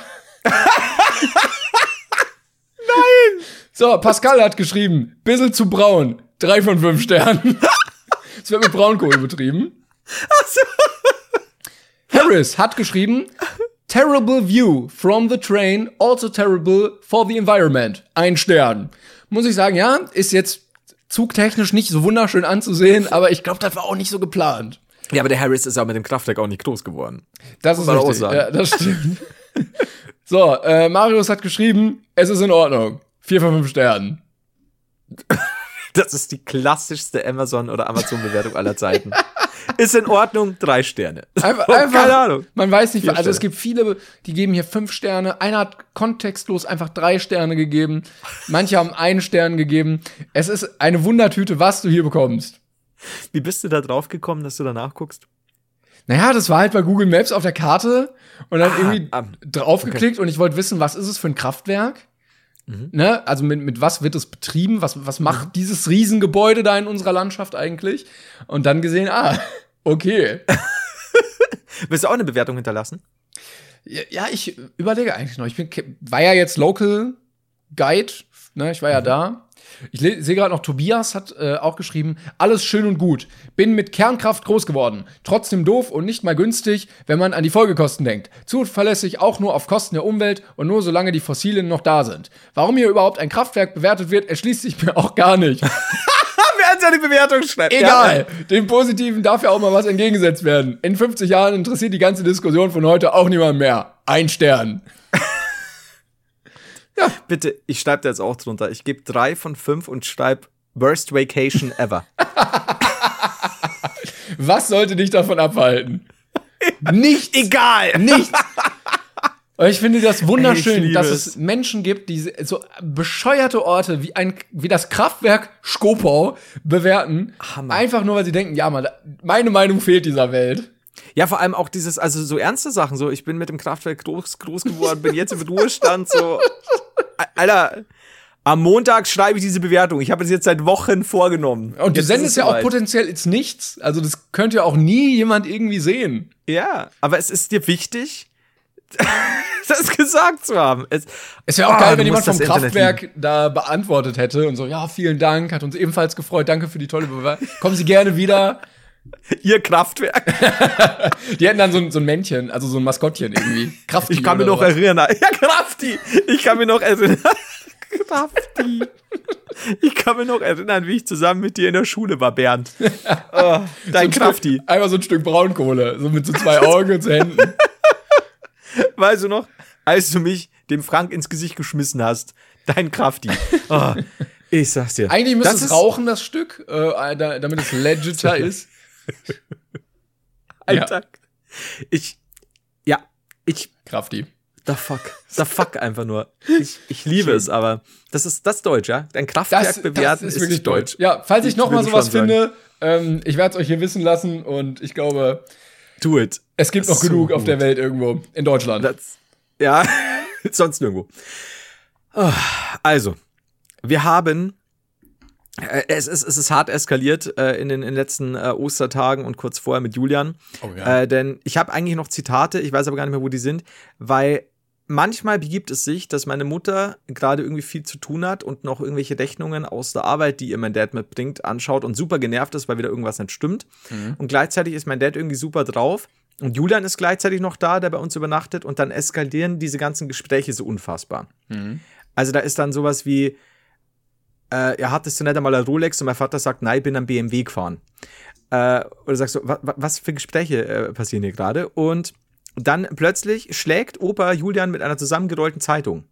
Nein! So, Pascal hat geschrieben, bissel zu braun. 3 von 5 Sternen. Es wird mit Braunkohle betrieben. Ach so. Harris hat geschrieben, terrible view from the train, also terrible for the environment. 1 Stern. Muss ich sagen, ja, ist jetzt zugtechnisch nicht so wunderschön anzusehen, aber ich glaube, das war auch nicht so geplant. Ja, aber der Harris ist auch mit dem Kraftwerk auch nicht groß geworden. Das ist richtig. Ja, das stimmt. So, Marius hat geschrieben, es ist in Ordnung. 4 von 5 Sternen. Das ist die klassischste Amazon- oder Amazon-Bewertung aller Zeiten. Ist in Ordnung, 3 Sterne. Einfach, keine Ahnung. Man weiß nicht, also es gibt viele, die geben hier 5 Sterne. Einer hat kontextlos einfach 3 Sterne gegeben. Manche haben 1 Stern gegeben. Es ist eine Wundertüte, was du hier bekommst. Wie bist du da drauf gekommen, dass du da nachguckst? Naja, das war halt bei Google Maps auf der Karte und dann irgendwie draufgeklickt und ich wollte wissen, was ist es für ein Kraftwerk? Ne? Also mit was wird es betrieben? Was macht dieses Riesengebäude da in unserer Landschaft eigentlich? Und dann gesehen, okay. Willst du auch eine Bewertung hinterlassen? Ja, ich überlege eigentlich noch. Ich war ja jetzt Local Guide, ne? Ich war ja da. Ich sehe gerade noch, Tobias hat auch geschrieben, alles schön und gut. Bin mit Kernkraft groß geworden. Trotzdem doof und nicht mal günstig, wenn man an die Folgekosten denkt. Zuverlässig auch nur auf Kosten der Umwelt und nur solange die Fossilien noch da sind. Warum hier überhaupt ein Kraftwerk bewertet wird, erschließt sich mir auch gar nicht. Wer hat ja die Bewertung schreibt. Egal, dem Positiven darf ja auch mal was entgegengesetzt werden. In 50 Jahren interessiert die ganze Diskussion von heute auch niemand mehr. 1 Stern. Ja. Bitte, ich schreibe da jetzt auch drunter. Ich gebe 3 von 5 und schreibe Worst Vacation ever. Was sollte dich davon abhalten? Nichts. Egal. Nichts. Aber ich finde das wunderschön, dass es Menschen gibt, die so bescheuerte Orte wie das Kraftwerk Skopau bewerten. Hammer. Einfach nur, weil sie denken, ja, Mann, meine Meinung fehlt dieser Welt. Ja, vor allem auch also so ernste Sachen, so, ich bin mit dem Kraftwerk groß geworden, bin jetzt im Ruhestand, so, Alter, am Montag schreibe ich diese Bewertung, ich habe das jetzt seit Wochen vorgenommen. Und du sendest ja auch potenziell ins Nichts, also das könnte ja auch nie jemand irgendwie sehen. Ja, aber es ist dir wichtig, das gesagt zu haben. Es wäre auch geil, wenn jemand vom Kraftwerk da beantwortet hätte und so, ja, vielen Dank, hat uns ebenfalls gefreut, danke für die tolle Bewertung, kommen Sie gerne wieder. Ihr Kraftwerk. Die hätten dann so ein Männchen, also so ein Maskottchen irgendwie. Krafti. Ich kann mich noch erinnern. Ja, Krafti. Ich kann mich noch erinnern. Krafti. Ich kann mich noch erinnern, wie ich zusammen mit dir in der Schule war, Bernd. Oh, dein Krafti. Einmal so ein Stück Braunkohle, so mit so 2 Augen und so Händen. Weißt du noch, als du mich dem Frank ins Gesicht geschmissen hast, dein Krafti. Oh, ich sag's dir. Eigentlich müsste es rauchen, das Stück, damit es legiter ist. Alter. Ja. Ich. Krafti. The fuck einfach nur. Ich liebe es, aber das ist das Deutsch, ja? Ein Kraftwerk bewerten ist wirklich Deutsch. Ja, falls ich noch mal sowas finde, ich werde es euch hier wissen lassen und ich glaube, do it. Es gibt noch genug auf der Welt irgendwo in Deutschland. Ja, sonst nirgendwo. Also, wir haben es ist hart eskaliert in den letzten Ostertagen und kurz vorher mit Julian. Oh, ja. Denn ich habe eigentlich noch Zitate, ich weiß aber gar nicht mehr, wo die sind, weil manchmal begibt es sich, dass meine Mutter gerade irgendwie viel zu tun hat und noch irgendwelche Rechnungen aus der Arbeit, die ihr mein Dad mitbringt, anschaut und super genervt ist, weil wieder irgendwas nicht stimmt. Mhm. Und gleichzeitig ist mein Dad irgendwie super drauf. Und Julian ist gleichzeitig noch da, der bei uns übernachtet. Und dann eskalieren diese ganzen Gespräche so unfassbar. Mhm. Also da ist dann sowas wie, hattest du nicht einmal eine Rolex? Und mein Vater sagt, nein, ich bin am BMW gefahren. Oder sagst du, was für Gespräche passieren hier gerade? Und dann plötzlich schlägt Opa Julian mit einer zusammengerollten Zeitung.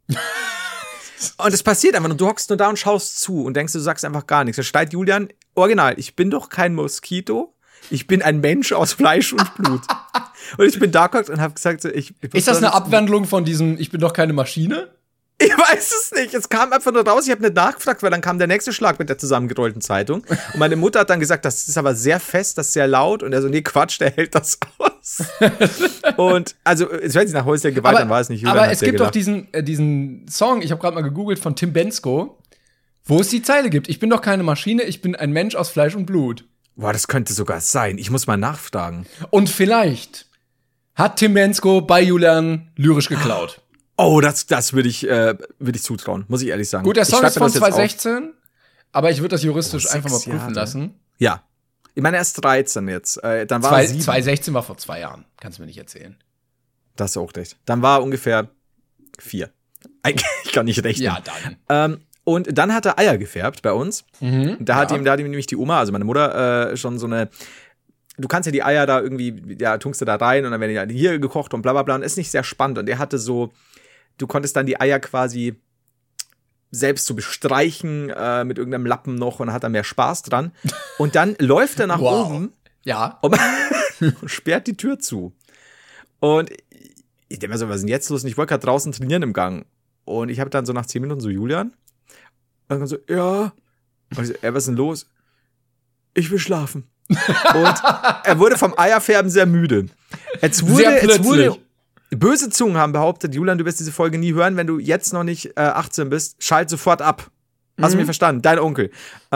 Und es passiert einfach und du hockst nur da und schaust zu und denkst, du sagst einfach gar nichts. Da schreit Julian, original, ich bin doch kein Moskito, ich bin ein Mensch aus Fleisch und Blut. Und ich bin da gehockt und habe gesagt, ist das eine Abwandlung von diesem, ich bin doch keine Maschine? Ich weiß es nicht. Es kam einfach nur raus. Ich habe nicht nachgefragt, weil dann kam der nächste Schlag mit der zusammengerollten Zeitung. Und meine Mutter hat dann gesagt, das ist aber sehr fest, das ist sehr laut. Und er so, nee, Quatsch, der hält das aus. Und also, es hört sich nach häuslicher Gewalt, dann war es nicht. Aber es gibt doch diesen Song, ich habe gerade mal gegoogelt, von Tim Bendzko, wo es die Zeile gibt. Ich bin doch keine Maschine, ich bin ein Mensch aus Fleisch und Blut. Boah, das könnte sogar sein. Ich muss mal nachfragen. Und vielleicht hat Tim Bendzko bei Julian lyrisch geklaut. Oh, das würde ich zutrauen, muss ich ehrlich sagen. Gut, der Song ist von 2016, aber ich würde das juristisch einfach mal prüfen lassen. Ja. Ich meine, er ist 13 jetzt. Dann war 2016 war vor 2 Jahren. Kannst du mir nicht erzählen. Das ist auch recht. Dann war er ungefähr 4. Ich kann nicht rechnen. Ja, dann. Und dann hat er Eier gefärbt bei uns. Mhm, da hat ihm nämlich die Oma, also meine Mutter, schon so eine. Du kannst ja die Eier da irgendwie, ja, tunkst du da rein und dann werden die hier gekocht und bla bla bla. Und ist nicht sehr spannend. Und er hatte so. Du konntest dann die Eier quasi selbst so bestreichen mit irgendeinem Lappen noch und hat dann mehr Spaß dran. Und dann läuft er nach oben. Ja. Und sperrt die Tür zu. Und ich denke mir so, was ist denn jetzt los? Und ich wollte gerade draußen trainieren im Gang. Und ich habe dann so nach 10 Minuten so, Julian? Und dann so, ja. Und ich so, was ist denn los? Ich will schlafen. Und er wurde vom Eierfärben sehr müde. Jetzt wurde böse Zungen haben behauptet, Julian, du wirst diese Folge nie hören, wenn du jetzt noch nicht 18 bist, schalt sofort ab. Hast du mich verstanden? Dein Onkel.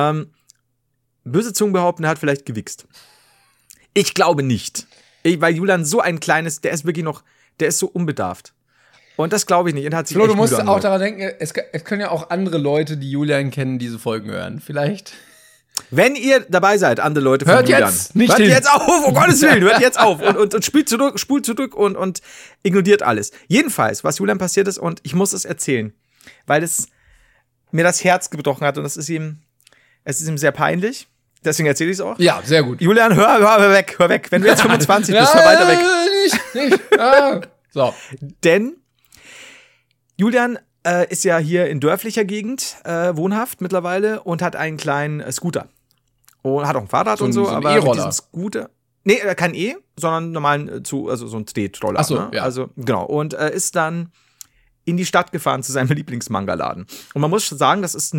Böse Zungen behaupten, er hat vielleicht gewichst. Ich glaube nicht. Weil Julian so ein kleines, der ist so unbedarft. Und das glaube ich nicht. Er hat sich Flo, du musst auch daran denken, es können ja auch andere Leute, die Julian kennen, diese Folgen hören. Vielleicht. Wenn ihr dabei seid, andere Leute von hört Julian. Hört jetzt auf, um Gottes Willen, hört jetzt auf. Und spult zurück und ignoriert alles. Jedenfalls, was Julian passiert ist, und ich muss es erzählen, weil es mir das Herz gebrochen hat und es ist ihm sehr peinlich. Deswegen erzähle ich es auch. Ja, sehr gut. Julian, hör weg. Wenn du jetzt 25 bist, hör weiter weg. Nicht. So. Denn Julian ist ja hier in dörflicher Gegend wohnhaft mittlerweile und hat einen kleinen Scooter. Und hat auch ein Fahrrad und so, aber E-Roller. mit diesem Scooter. Nee, kein E, sondern normalen also so ein Tretroller. Ach so, ne? ja. Also, genau. Und ist dann in die Stadt gefahren zu seinem Lieblingsmangaladen. Und man muss schon sagen, das ist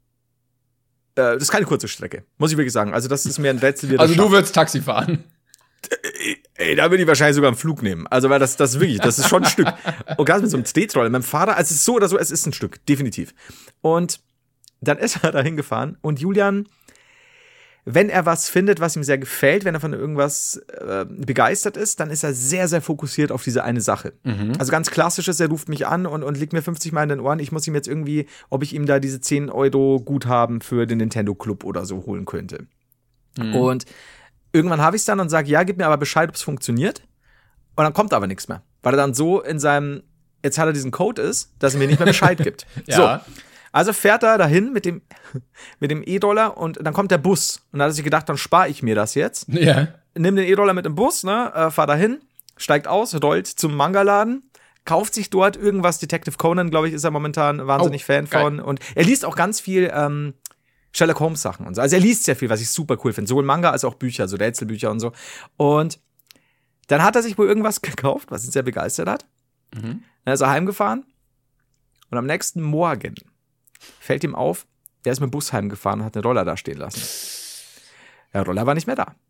keine kurze Strecke, muss ich wirklich sagen. Also das ist mir ein Rätsel, wie das Also du würdest Taxi fahren. Ey, da würde ich wahrscheinlich sogar einen Flug nehmen. Also, weil das ist schon ein Stück. Und gerade mit so einem Tretroller, mit dem Fahrrad, also es ist so oder so, es ist ein Stück, definitiv. Und dann ist er da hingefahren und Julian, wenn er was findet, was ihm sehr gefällt, wenn er von irgendwas begeistert ist, dann ist er sehr, sehr fokussiert auf diese eine Sache. Mhm. Also ganz klassisch ist, er ruft mich an und legt mir 50 Mal in den Ohren, ich muss ihm jetzt irgendwie, ob ich ihm da diese 10 € Guthaben für den Nintendo Club oder so holen könnte. Mhm. Und irgendwann habe ich es dann und sage, ja, gib mir aber Bescheid, ob es funktioniert. Und dann kommt aber nichts mehr. Weil er dann so in seinem, jetzt hat er diesen Code ist, dass er mir nicht mehr Bescheid gibt. Ja. So. Also fährt er dahin mit dem E-Dollar und dann kommt der Bus. Und da hat er sich gedacht, dann spare ich mir das jetzt. Ja. Nimm den E-Dollar mit dem Bus, fahr dahin, steigt aus, rollt zum Mangaladen, kauft sich dort irgendwas. Detective Conan, glaube ich, ist er momentan wahnsinnig Fan von. Und er liest auch ganz viel Sherlock Holmes Sachen und so. Also er liest sehr viel, was ich super cool finde. Sowohl Manga als auch Bücher, so Rätselbücher und so. Und dann hat er sich wohl irgendwas gekauft, was ihn sehr begeistert hat. Mhm. Dann ist er heimgefahren. Und am nächsten Morgen fällt ihm auf, der ist mit dem Bus heimgefahren und hat den Roller da stehen lassen. Der Roller war nicht mehr da.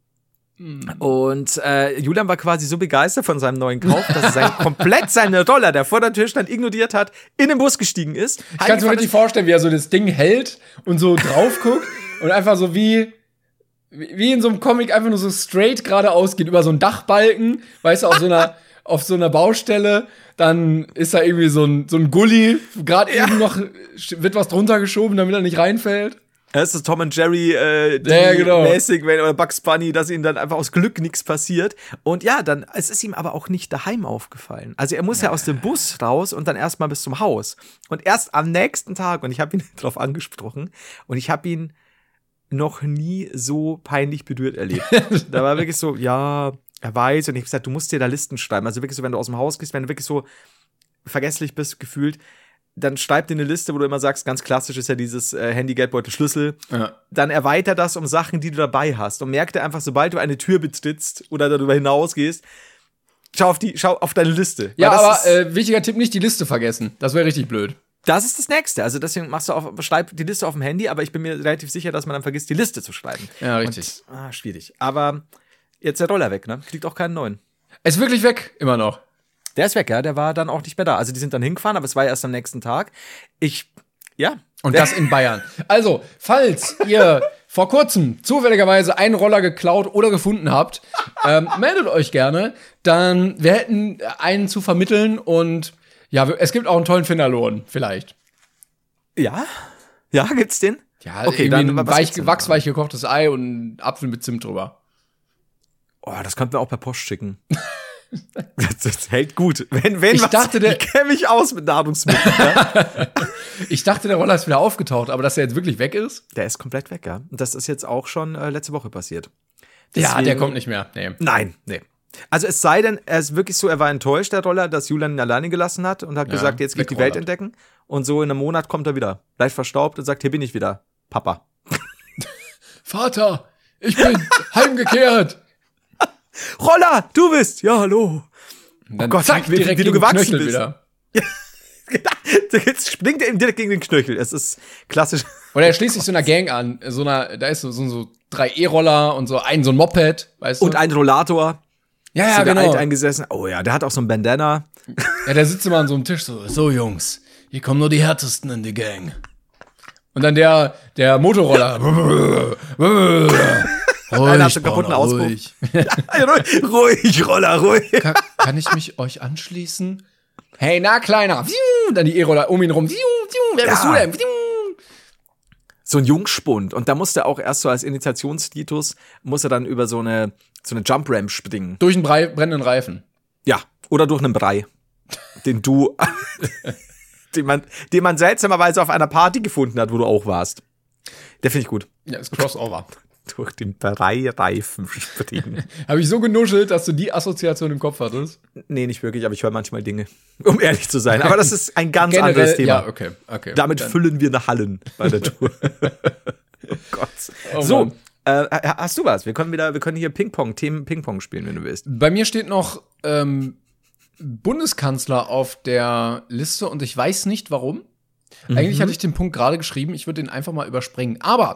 Und Julian war quasi so begeistert von seinem neuen Kauf, dass er komplett seinen Roller, der vor der Tür stand, ignoriert hat, in den Bus gestiegen ist. Ich kann es mir richtig vorstellen, wie er so das Ding hält und so drauf guckt und einfach so wie in so einem Comic einfach nur so straight geradeaus geht, über so einen Dachbalken, weißt du, auf so einer Baustelle, dann ist da irgendwie so ein Gully, gerade eben noch wird was drunter geschoben, damit er nicht reinfällt. Das ist Tom und Jerry genau. mäßig, oder Bugs Bunny, dass ihm dann einfach aus Glück nichts passiert. Und ja, es ist ihm aber auch nicht daheim aufgefallen. Also er muss ja aus dem Bus raus und dann erstmal bis zum Haus. Und erst am nächsten Tag, und ich habe ihn drauf angesprochen, und ich habe ihn noch nie so peinlich berührt erlebt. Da war wirklich so, ja, er weiß, und ich habe gesagt, du musst dir da Listen schreiben. Also wirklich so, wenn du aus dem Haus gehst, wenn du wirklich so vergesslich bist, gefühlt, dann schreib dir eine Liste, wo du immer sagst, ganz klassisch ist ja dieses Handy, Geldbeutel, Schlüssel. Ja. Dann erweiter das um Sachen, die du dabei hast. Und merk dir einfach, sobald du eine Tür betrittst oder darüber hinausgehst, schau auf deine Liste. Ja, aber wichtiger Tipp, nicht die Liste vergessen. Das wäre richtig blöd. Das ist das Nächste. Also deswegen schreib die Liste auf dem Handy, aber ich bin mir relativ sicher, dass man dann vergisst, die Liste zu schreiben. Ja, richtig. Schwierig. Aber jetzt der Roller weg, ne? Kriegt auch keinen neuen. Ist wirklich weg, immer noch. Der ist weg, ja. Der war dann auch nicht mehr da. Also die sind dann hingefahren, aber es war erst am nächsten Tag. Und das in Bayern. Also, falls ihr vor kurzem zufälligerweise einen Roller geklaut oder gefunden habt, meldet euch gerne. Dann, wir hätten einen zu vermitteln und ja, es gibt auch einen tollen Finderlohn, vielleicht. Ja? Ja, gibt's den? Ja, okay, dann ein wachsweich gekochtes Ei und einen Apfel mit Zimt drüber. Oh, das könnten wir auch per Post schicken. Das hält gut. Ich kenne mich aus mit Nahrungsmitteln. Ja? Ich dachte, der Roller ist wieder aufgetaucht, aber dass er jetzt wirklich weg ist? Der ist komplett weg, ja. Und das ist jetzt auch schon letzte Woche passiert. Deswegen, ja, der kommt nicht mehr. Nee. Nein, nee. Also es sei denn, er ist wirklich so, er war enttäuscht, der Roller, dass Julian ihn alleine gelassen hat und hat gesagt, jetzt geht die Welt entdecken. Und so in einem Monat kommt er wieder. Leicht verstaubt und sagt, hier bin ich wieder. Papa. Vater, ich bin heimgekehrt. Roller, du bist! Ja, hallo. Oh Gott, zack, wie du gewachsen bist. Wieder. Jetzt springt er ihm direkt gegen den Knöchel. Es ist klassisch. Oder er schließt sich so einer Gang an. Da ist so 3 E-Roller und so ein Moped, weißt du? Und ein Rollator. Ja, genau. genau. Eingesessen. Oh ja, der hat auch so ein Bandana. Ja, der sitzt immer an so einem Tisch so Jungs, hier kommen nur die Härtesten in die Gang. Und dann der Motorroller. Einer hat so einen kaputten Auspuff. Ruhig, Roller, ruhig. Kann ich mich euch anschließen? Hey, na, Kleiner. Dann die E-Roller um ihn rum. Wer bist du denn? So ein Jungspund. Und da musste auch erst so als Initiationsritus, musste dann über so eine Jump-Ramp springen. Durch einen brennenden Reifen. Ja, oder durch einen Brei. Den man seltsamerweise auf einer Party gefunden hat, wo du auch warst. Der finde ich gut. Ja, ist Crossover. Durch den Brei-Reifen springen. Habe ich so genuschelt, dass du die Assoziation im Kopf hattest? Nee, nicht wirklich, aber ich höre manchmal Dinge, um ehrlich zu sein. Aber das ist ein ganz anderes Thema. Ja, okay. Damit füllen wir eine Hallen bei der Tour. Oh Gott. Oh, so, hast du was? Wir können hier Themen Ping-Pong spielen, wenn du willst. Bei mir steht noch Bundeskanzler auf der Liste und ich weiß nicht warum. Eigentlich hatte ich den Punkt gerade geschrieben, ich würde den einfach mal überspringen. Aber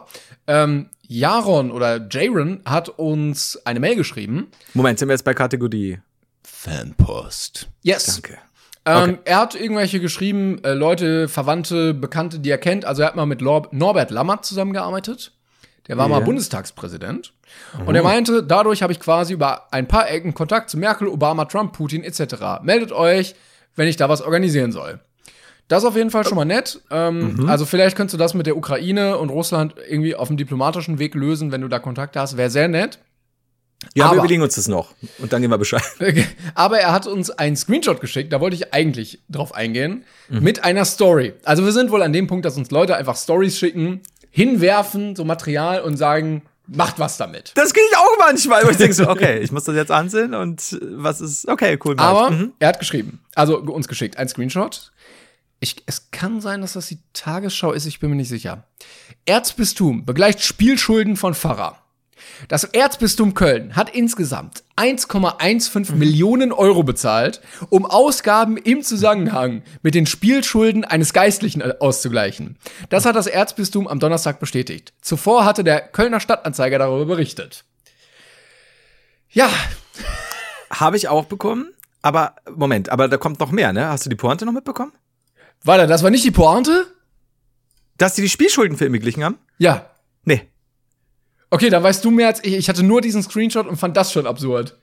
Jaron oder Jaron hat uns eine Mail geschrieben. Moment, sind wir jetzt bei Kategorie Fanpost. Yes. Danke. Okay. Er hat irgendwelche geschrieben, Leute, Verwandte, Bekannte, die er kennt. Also er hat mal mit Norbert Lammert zusammengearbeitet. Der war mal Bundestagspräsident. Und er meinte, dadurch habe ich quasi über ein paar Ecken Kontakt zu Merkel, Obama, Trump, Putin etc. Meldet euch, wenn ich da was organisieren soll. Das ist auf jeden Fall schon mal nett. Also vielleicht könntest du das mit der Ukraine und Russland irgendwie auf dem diplomatischen Weg lösen, wenn du da Kontakte hast. Wäre sehr nett. Ja, wir überlegen uns das noch. Und dann gehen wir Bescheid. Aber er hat uns einen Screenshot geschickt, da wollte ich eigentlich drauf eingehen, mit einer Story. Also wir sind wohl an dem Punkt, dass uns Leute einfach Stories schicken, hinwerfen, so Material und sagen, macht was damit. Das kriege ich auch manchmal, wo ich denke so, okay, ich muss das jetzt ansehen und was ist, okay, cool. Aber er hat geschrieben, also uns geschickt, ein Screenshot. Es kann sein, dass das die Tagesschau ist, ich bin mir nicht sicher. Erzbistum begleicht Spielschulden von Pfarrer. Das Erzbistum Köln hat insgesamt 1,15 Millionen Euro bezahlt, um Ausgaben im Zusammenhang mit den Spielschulden eines Geistlichen auszugleichen. Das hat das Erzbistum am Donnerstag bestätigt. Zuvor hatte der Kölner Stadtanzeiger darüber berichtet. Ja. Habe ich auch bekommen, aber Moment, aber da kommt noch mehr, ne? Hast du die Pointe noch mitbekommen? Warte, das war nicht die Pointe? Dass die Spielschulden für ihn beglichen haben? Ja. Nee. Okay, dann weißt du mehr als ich. Ich hatte nur diesen Screenshot und fand das schon absurd.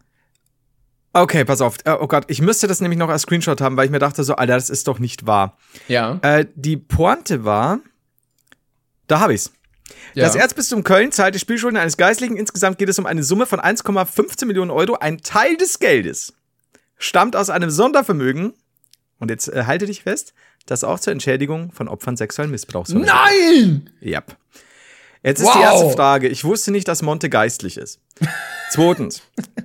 Okay, pass auf. Oh Gott, ich müsste das nämlich noch als Screenshot haben, weil ich mir dachte so, Alter, das ist doch nicht wahr. Ja. Die Pointe war, da habe ich's. Ja. Das Erzbistum Köln zahlt die Spielschulden eines Geistlichen. Insgesamt geht es um eine Summe von 1,15 Millionen Euro. Ein Teil des Geldes stammt aus einem Sondervermögen. Und jetzt halte dich fest, das auch zur Entschädigung von Opfern sexuellen Missbrauchs. Nein! Yep. Jetzt ist die erste Frage. Ich wusste nicht, dass Monte geistlich ist. Zweitens.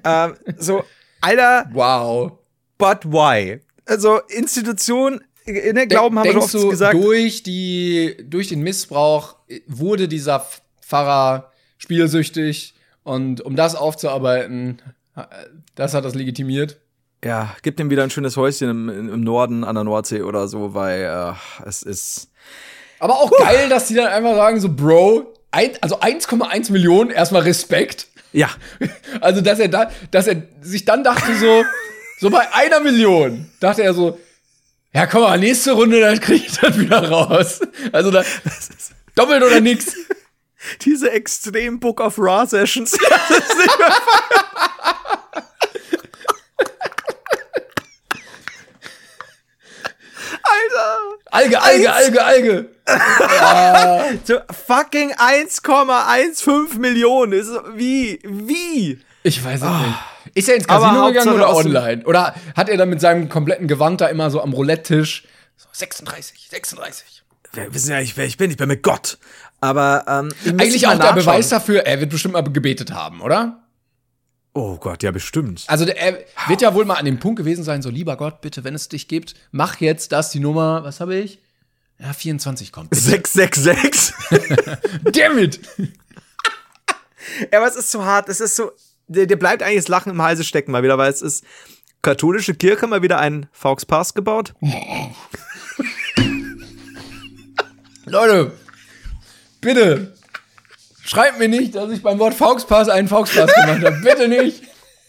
Alter. Wow. But why? Also, Institutionen in der Glauben haben wir oft gesagt. Durch den Missbrauch wurde dieser Pfarrer spielsüchtig. Und um das aufzuarbeiten, das hat das legitimiert. Ja, gib dem wieder ein schönes Häuschen im Norden an der Nordsee oder so, weil es ist. Aber auch geil, dass die dann einfach sagen, so, Bro, also 1,1 Millionen, erstmal Respekt. Ja. Also, dass er sich dann dachte, so bei 1 Million, dachte er so, ja, komm mal, nächste Runde, dann krieg ich das wieder raus. Also, das ist doppelt oder nix. Diese extrem Book of Raw Sessions. Alter! Alge! Ja. So fucking 1,15 Millionen. Ist wie? Ich weiß es nicht. Ist er ins Casino gegangen oder online? Oder hat er dann mit seinem kompletten Gewand da immer so am Roulette-Tisch so 36? Wir wissen ja nicht, wer ich bin. Ich bin mit Gott. Aber eigentlich auch der Beweis dafür, er wird bestimmt mal gebetet haben, oder? Oh Gott, ja, bestimmt. Also er wird ja wohl mal an dem Punkt gewesen sein, so, lieber Gott, bitte, wenn es dich gibt, mach jetzt, dass die Nummer, was habe ich? Ja, 24 kommt. 666. Damn it! Ja, aber es ist so hart, es ist so, dir bleibt eigentlich das Lachen im Halse stecken mal wieder, weil es ist, katholische Kirche mal wieder einen Fauxpas gebaut? Leute, bitte, schreibt mir nicht, dass ich beim Wort Fauxpas einen Fauxpas gemacht habe. Bitte nicht.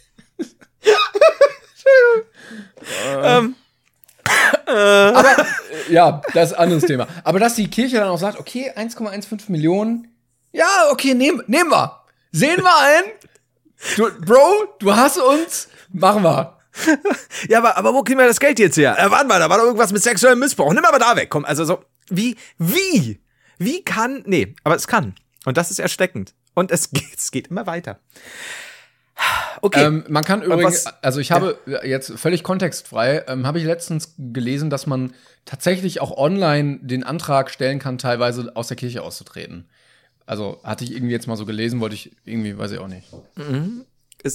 Aber, ja, das ist ein anderes Thema. Aber dass die Kirche dann auch sagt, okay, 1,15 Millionen, ja, okay, nehmen wir. Sehen wir ein. Bro, du hast uns, machen wir. Ja, aber wo kriegen wir das Geld jetzt her? Warte mal, da war doch irgendwas mit sexuellem Missbrauch. Nimm aber da weg. Komm, also so, wie kann, nee, aber es kann. Und das ist erschreckend. Und es geht immer weiter. Okay. Man kann übrigens, also ich habe jetzt völlig kontextfrei, habe ich letztens gelesen, dass man tatsächlich auch online den Antrag stellen kann, teilweise aus der Kirche auszutreten. Also hatte ich irgendwie jetzt mal so gelesen, wollte ich irgendwie, weiß ich auch nicht. Mhm.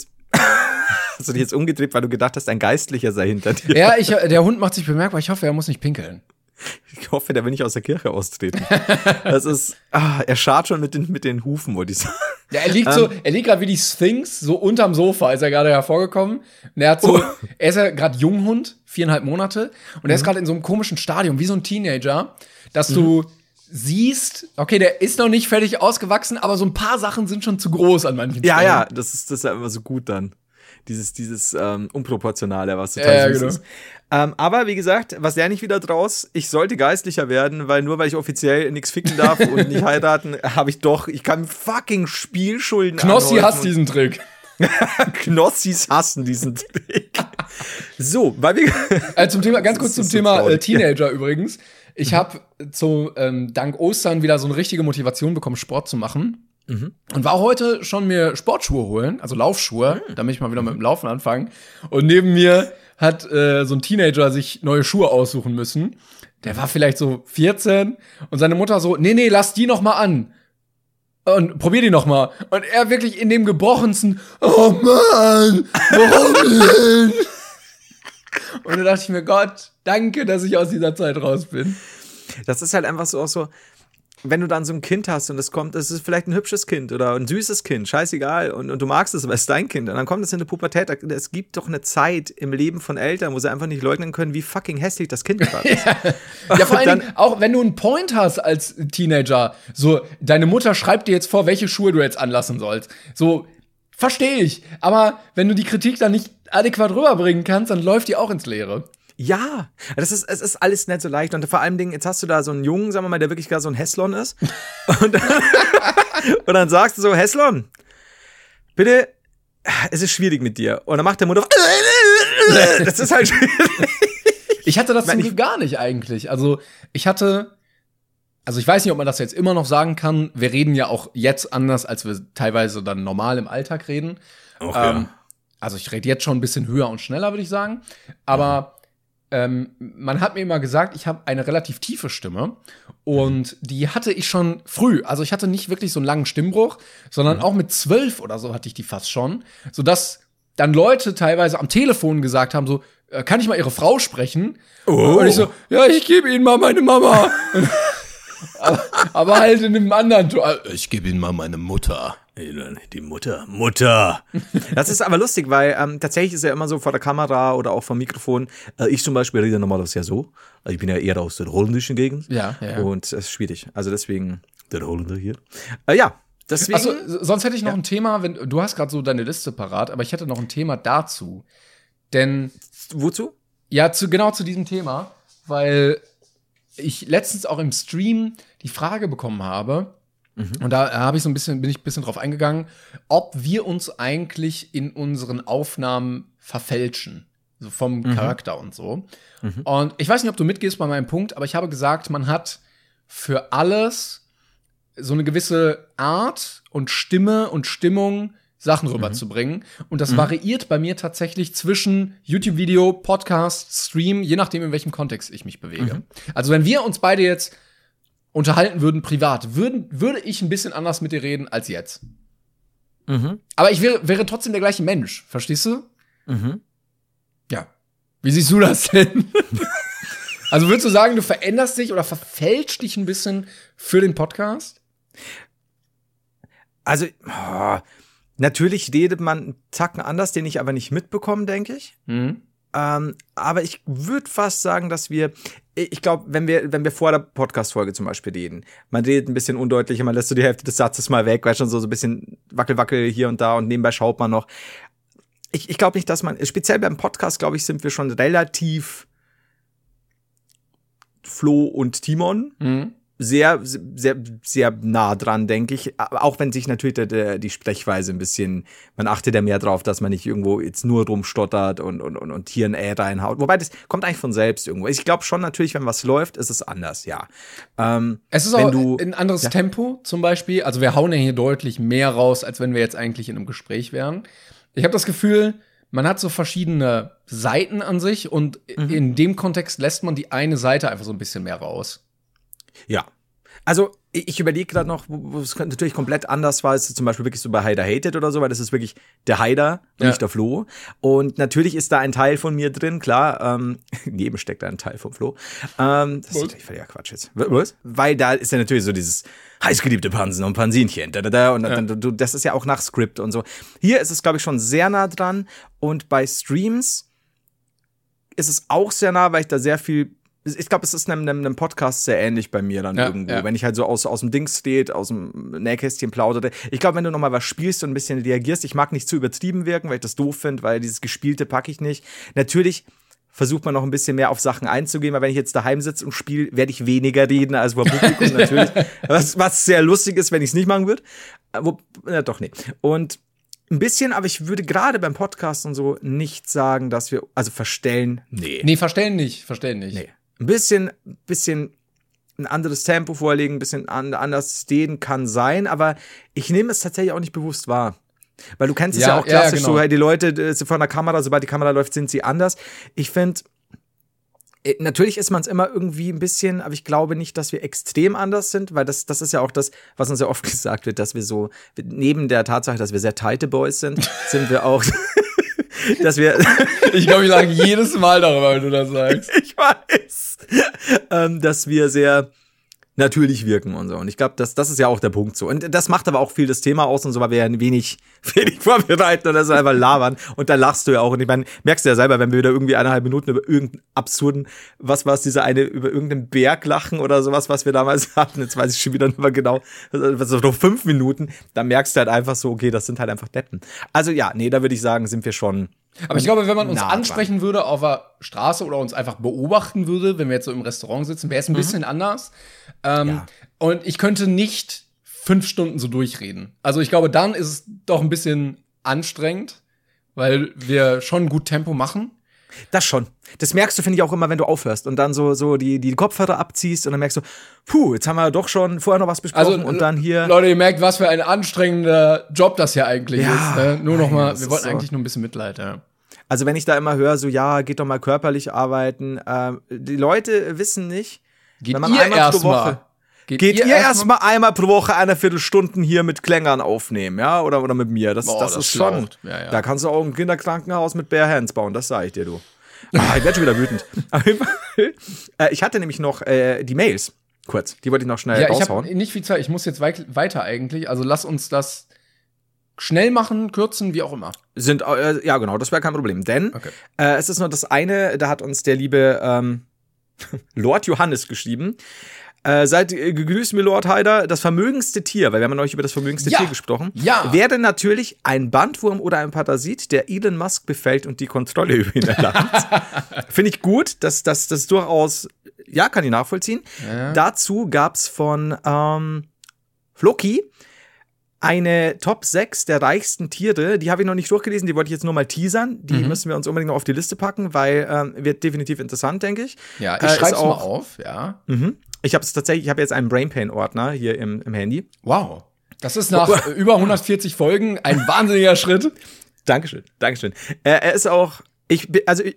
Hast du dich jetzt umgedreht, weil du gedacht hast, ein Geistlicher sei hinter dir? Ja, der Hund macht sich bemerkbar, ich hoffe, er muss nicht pinkeln. Ich hoffe, der will nicht aus der Kirche austreten. Das ist, er scharrt schon mit den Hufen, wollte ich sagen. Ja, er liegt gerade wie die Sphinx, so unterm Sofa ist er gerade hervorgekommen. Und er ist ja gerade Junghund, 4,5 Monate. Und er ist gerade in so einem komischen Stadium, wie so ein Teenager, dass du siehst, okay, der ist noch nicht fertig ausgewachsen, aber so ein paar Sachen sind schon zu groß an manchen Stellen. Ja, das ist ja immer so gut dann. Dieses Unproportionale, was total süß ist. Aber wie gesagt, was lerne ich wieder draus? Ich sollte geistlicher werden, weil nur weil ich offiziell nichts ficken darf und nicht heiraten, ich kann fucking Spielschulden Knossi hasst diesen Trick. Knossis hassen diesen Trick. So, weil wir ganz kurz zum Thema Teenager übrigens. Ich habe dank Ostern wieder so eine richtige Motivation bekommen, Sport zu machen. Und war heute schon mir Sportschuhe holen, also Laufschuhe, damit ich mal wieder mit dem Laufen anfange. Und neben mir hat so ein Teenager sich neue Schuhe aussuchen müssen. Der war vielleicht so 14 und seine Mutter so, nee, lass die noch mal an. Und probier die noch mal. Und er wirklich in dem gebrochensten, oh Mann, warum denn? Und da dachte ich mir, Gott, danke, dass ich aus dieser Zeit raus bin. Das ist halt einfach so auch so, wenn du dann so ein Kind hast und es ist vielleicht ein hübsches Kind oder ein süßes Kind, scheißegal, und du magst es, aber es ist dein Kind, und dann kommt es in die Pubertät. Es gibt doch eine Zeit im Leben von Eltern, wo sie einfach nicht leugnen können, wie fucking hässlich das Kind gerade ist. Ja, vor allen Dingen, auch wenn du einen Point hast als Teenager, so, deine Mutter schreibt dir jetzt vor, welche Schuhe du jetzt anlassen sollst. So, verstehe ich. Aber wenn du die Kritik dann nicht adäquat rüberbringen kannst, dann läuft die auch ins Leere. Ja, es ist alles nicht so leicht. Und vor allem, jetzt hast du da so einen Jungen, sagen wir mal, der wirklich gar so ein Hässlon ist. Und dann sagst du so, Hässlon, bitte, es ist schwierig mit dir. Und dann macht der Mutter, das ist halt schwierig. Ich hatte das zum Glück gar nicht eigentlich. Also ich weiß nicht, ob man das jetzt immer noch sagen kann. Wir reden ja auch jetzt anders, als wir teilweise dann normal im Alltag reden. Okay. Also ich rede jetzt schon ein bisschen höher und schneller, würde ich sagen. Aber man hat mir immer gesagt, ich habe eine relativ tiefe Stimme und die hatte ich schon früh. Also ich hatte nicht wirklich so einen langen Stimmbruch, sondern auch mit 12 oder so hatte ich die fast schon, sodass dann Leute teilweise am Telefon gesagt haben, so, kann ich mal Ihre Frau sprechen? Oh. Und ich so, ja, ich gebe Ihnen mal meine Mama. aber halt in einem anderen Ton. Ich gebe Ihnen mal meine Mutter. Die Mutter. Das ist aber lustig, weil tatsächlich ist ja immer so vor der Kamera oder auch vom Mikrofon. Ich zum Beispiel rede normalerweise ja so. Ich bin ja eher aus der holländischen Gegend. Ja. Und es ist schwierig. Also deswegen der Holländer hier. Ja, deswegen. Also, sonst hätte ich noch ein Thema, du hast gerade so deine Liste parat, aber ich hätte noch ein Thema dazu. Denn. Wozu? Ja, genau zu diesem Thema, weil ich letztens auch im Stream die Frage bekommen habe, und da bin ich ein bisschen drauf eingegangen, ob wir uns eigentlich in unseren Aufnahmen verfälschen. So vom Charakter und so. Und ich weiß nicht, ob du mitgehst bei meinem Punkt, aber ich habe gesagt, man hat für alles so eine gewisse Art und Stimme und Stimmung, Sachen rüberzubringen. Und das variiert bei mir tatsächlich zwischen YouTube-Video, Podcast, Stream, je nachdem, in welchem Kontext ich mich bewege. Also wenn wir uns beide jetzt unterhalten würden privat, würde ich ein bisschen anders mit dir reden als jetzt. Aber ich wäre trotzdem der gleiche Mensch, verstehst du? Ja. Wie siehst du das denn? Also würdest du sagen, du veränderst dich oder verfälscht dich ein bisschen für den Podcast? Also, natürlich redet man einen Tacken anders, den ich aber nicht mitbekomme, denke ich. Aber ich würde fast sagen, dass ich glaube, wenn wir vor der Podcast-Folge zum Beispiel reden, man redet ein bisschen undeutlicher, man lässt so die Hälfte des Satzes mal weg, weil schon so ein bisschen wackel hier und da und nebenbei schaut man noch. Ich glaube nicht, dass speziell beim Podcast, glaube ich, sind wir schon relativ Flo und Timon. Sehr, sehr, sehr nah dran, denke ich. Auch wenn sich natürlich die Sprechweise ein bisschen, man achtet ja mehr drauf, dass man nicht irgendwo jetzt nur rumstottert und hier ein reinhaut. Wobei, das kommt eigentlich von selbst irgendwo. Ich glaube schon natürlich, wenn was läuft, ist es anders, ja. Es ist auch ein anderes Tempo zum Beispiel. Also wir hauen ja hier deutlich mehr raus, als wenn wir jetzt eigentlich in einem Gespräch wären. Ich habe das Gefühl, man hat so verschiedene Seiten an sich und in dem Kontext lässt man die eine Seite einfach so ein bisschen mehr raus. Ja. Also, ich überlege gerade noch, wo es natürlich komplett anders war, ist zum Beispiel wirklich so bei Haider Hated oder so, weil das ist wirklich der Haider, nicht der Flo. Und natürlich ist da ein Teil von mir drin, klar, neben steckt da ein Teil vom Flo. Das ist natürlich völliger Quatsch jetzt. Was? Weil da ist ja natürlich so dieses heißgeliebte Pansen und Pansinchen, und dann, das ist ja auch nach Skript und so. Hier ist es, glaube ich, schon sehr nah dran und bei Streams ist es auch sehr nah, weil ich da sehr viel. Ich glaube, es ist einem Podcast sehr ähnlich bei mir dann irgendwo. Ja. Wenn ich halt so aus dem Dings steht, aus dem Nähkästchen plauderte. Ich glaube, wenn du noch mal was spielst und ein bisschen reagierst, ich mag nicht zu übertrieben wirken, weil ich das doof finde, weil dieses Gespielte packe ich nicht. Natürlich versucht man noch ein bisschen mehr auf Sachen einzugehen, weil wenn ich jetzt daheim sitze und spiele, werde ich weniger reden als vor Publikum natürlich. Was sehr lustig ist, wenn ich es nicht machen würde. Doch, nee. Und ein bisschen, aber ich würde gerade beim Podcast und so nicht sagen, dass wir, also verstellen, nee. Nee, verstellen nicht. Nee. Ein bisschen ein anderes Tempo vorlegen, ein bisschen anders stehen kann sein, aber ich nehme es tatsächlich auch nicht bewusst wahr. Weil du kennst es ja auch klassisch, genau. So die Leute vor der Kamera, sobald die Kamera läuft, sind sie anders. Ich finde, natürlich ist man es immer irgendwie ein bisschen, aber ich glaube nicht, dass wir extrem anders sind, weil das ist ja auch das, was uns ja oft gesagt wird, dass wir so, neben der Tatsache, dass wir sehr tighte Boys sind, sind wir auch dass wir ich glaube, ich sage jedes Mal darüber, wenn du das sagst. Ich weiß. Dass wir sehr natürlich wirken und so. Und ich glaube, das ist ja auch der Punkt so. Und das macht aber auch viel das Thema aus und so, weil wir ja wenig vorbereiten und das ist einfach labern. Und da lachst du ja auch. Und ich meine, merkst du ja selber, wenn wir wieder irgendwie 1,5 Minuten über irgendeinen absurden, was war es, über irgendeinen Berg lachen oder sowas, was wir damals hatten. Jetzt weiß ich schon wieder nicht mehr genau. Also noch 5 Minuten. Da merkst du halt einfach so, okay, das sind halt einfach Deppen. Also ja, nee, da würde ich sagen, sind wir schon. Aber ich glaube, wenn man uns ansprechen würde auf der Straße oder uns einfach beobachten würde, wenn wir jetzt so im Restaurant sitzen, wäre es ein bisschen anders. Und ich könnte nicht 5 Stunden so durchreden. Also ich glaube, dann ist es doch ein bisschen anstrengend, weil wir schon gut Tempo machen. Das schon. Das merkst du, finde ich, auch immer, wenn du aufhörst und dann so die Kopfhörer abziehst und dann merkst du, jetzt haben wir doch schon vorher noch was besprochen also, und dann hier. Leute, ihr merkt, was für ein anstrengender Job das hier eigentlich ist. Ne? Nur noch mal, wir wollten eigentlich nur ein bisschen Mitleid, ja. Also wenn ich da immer höre, so geht doch mal körperlich arbeiten. Die Leute wissen nicht, wenn man einmal pro Woche Geht ihr erstmal einmal pro Woche 1/4 Stunden hier mit Klängern aufnehmen, ja? Oder mit mir. Das ist schon. Ja. Da kannst du auch ein Kinderkrankenhaus mit Bare Hands bauen, das sage ich dir, du. Ich werde schon wieder wütend. Ich hatte nämlich noch die Mails, kurz. Die wollte ich noch schnell raushauen. Ich habe nicht viel Zeit, ich muss jetzt weiter eigentlich. Also lass uns das schnell machen, kürzen, wie auch immer. Ja, genau, das wäre kein Problem. Denn es ist nur das eine, da hat uns der liebe Lord Johannes geschrieben. Seid gegrüßt, Milord Haider, das vermögendste Tier, weil wir haben neulich über das vermögendste Tier gesprochen, wäre natürlich ein Bandwurm oder ein Parasит, der Elon Musk befällt und die Kontrolle über ihn erlangt. Finde ich gut, dass das durchaus, kann ich nachvollziehen. Ja. Dazu gab's von Floki eine Top 6 der reichsten Tiere, die habe ich noch nicht durchgelesen, die wollte ich jetzt nur mal teasern. Die müssen wir uns unbedingt noch auf die Liste packen, weil wird definitiv interessant, denke ich. Ja, ich schreibe es mal auf, ja. Ich habe jetzt einen Brainpain-Ordner hier im Handy. Wow. Das ist nach über 140 Folgen ein wahnsinniger Schritt. Dankeschön. Er ist auch, ich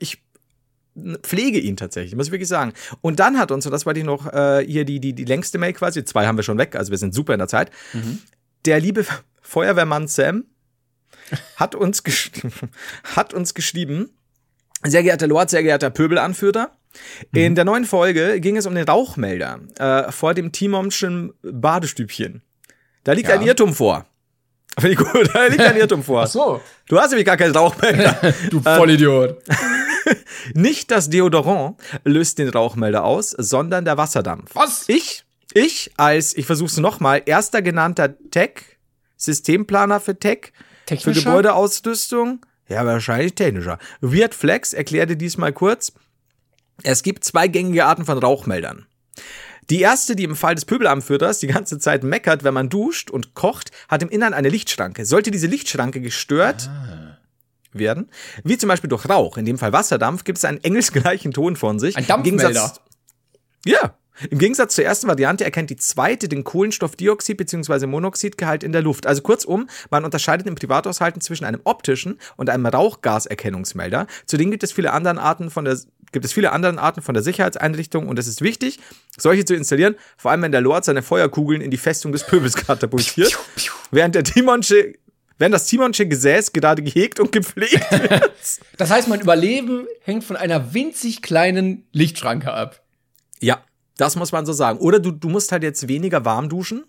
pflege ihn tatsächlich, muss ich wirklich sagen. Und dann hat uns, und das war noch hier die längste Mail quasi, 2 haben wir schon weg, also wir sind super in der Zeit. Der liebe Feuerwehrmann Sam hat uns geschrieben, sehr geehrter Lord, sehr geehrter Pöbelanführer, in der neuen Folge ging es um den Rauchmelder vor dem Timomschen Badestübchen. Da liegt ein Irrtum vor. Finde ich gut, da liegt ein Irrtum vor. Ach so. Du hast nämlich gar keinen Rauchmelder. Du Vollidiot. Nicht das Deodorant löst den Rauchmelder aus, sondern der Wasserdampf. Was? Ich versuch's nochmal, erster genannter Systemplaner für Tech, für Gebäudeausrüstung, ja, wahrscheinlich technischer. Weird Flex erklärte diesmal kurz, es gibt 2 gängige Arten von Rauchmeldern. Die erste, die im Fall des Pöbelanführers die ganze Zeit meckert, wenn man duscht und kocht, hat im Innern eine Lichtschranke. Sollte diese Lichtschranke gestört werden, wie zum Beispiel durch Rauch, in dem Fall Wasserdampf, gibt es einen engelsgleichen Ton von sich. Ein Dampfmelder. Im Gegensatz zur ersten Variante erkennt die zweite den Kohlenstoffdioxid- bzw. Monoxidgehalt in der Luft. Also kurzum, man unterscheidet im Privathaushalten zwischen einem optischen und einem Rauchgaserkennungsmelder. Zudem gibt es viele andere Arten von der Sicherheitseinrichtung und es ist wichtig, solche zu installieren, vor allem wenn der Lord seine Feuerkugeln in die Festung des Pöbels katapultiert, während das Timonsche Gesäß gerade gehegt und gepflegt wird. Das heißt, mein Überleben hängt von einer winzig kleinen Lichtschranke ab. Ja, das muss man so sagen. Oder du musst halt jetzt weniger warm duschen.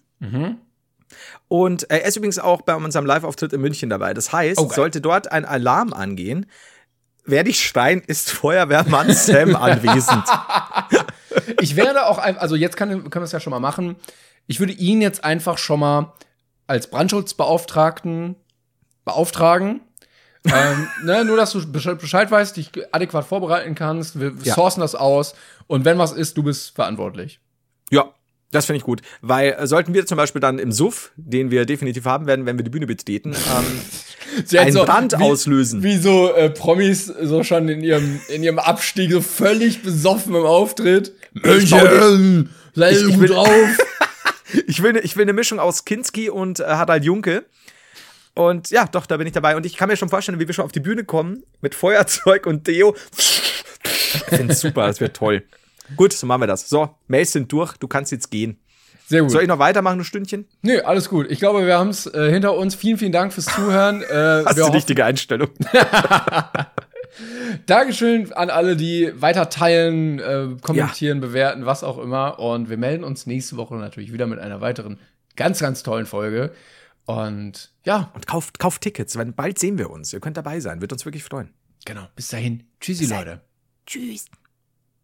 Und er ist übrigens auch bei unserem Live-Auftritt in München dabei. Das heißt, sollte dort ein Alarm angehen, werde ich schreien, ist Feuerwehrmann Sam anwesend. Ich werde auch, also jetzt können wir es ja schon mal machen. Ich würde ihn jetzt einfach schon mal als Brandschutzbeauftragten beauftragen. Nur, dass du Bescheid weißt, dich adäquat vorbereiten kannst. Wir sourcen das aus. Und wenn was ist, du bist verantwortlich. Ja, das finde ich gut. Weil sollten wir zum Beispiel dann im Suff, den wir definitiv haben werden, wenn wir die Bühne betreten, einen Brand auslösen. Wie so Promis so schon in ihrem Abstieg so völlig besoffen im Auftritt. München, sei gut drauf. Ich will eine Mischung aus Kinski und Harald Junke. Und ja, doch, da bin ich dabei. Und ich kann mir schon vorstellen, wie wir schon auf die Bühne kommen, mit Feuerzeug und Deo. Ich finde es super, das wird toll. Gut, so machen wir das. So, Mails sind durch, du kannst jetzt gehen. Sehr gut. Soll ich noch weitermachen, ein Stündchen? Nö, alles gut. Ich glaube, wir haben es hinter uns. Vielen, vielen Dank fürs Zuhören. Hast du die richtige Einstellung. Dankeschön an alle, die weiter teilen, kommentieren, bewerten, was auch immer. Und wir melden uns nächste Woche natürlich wieder mit einer weiteren ganz, ganz tollen Folge. Und ja. Und kauft Tickets, weil bald sehen wir uns. Ihr könnt dabei sein. Wird uns wirklich freuen. Genau. Bis dahin. Tschüssi, Leute. Tschüss.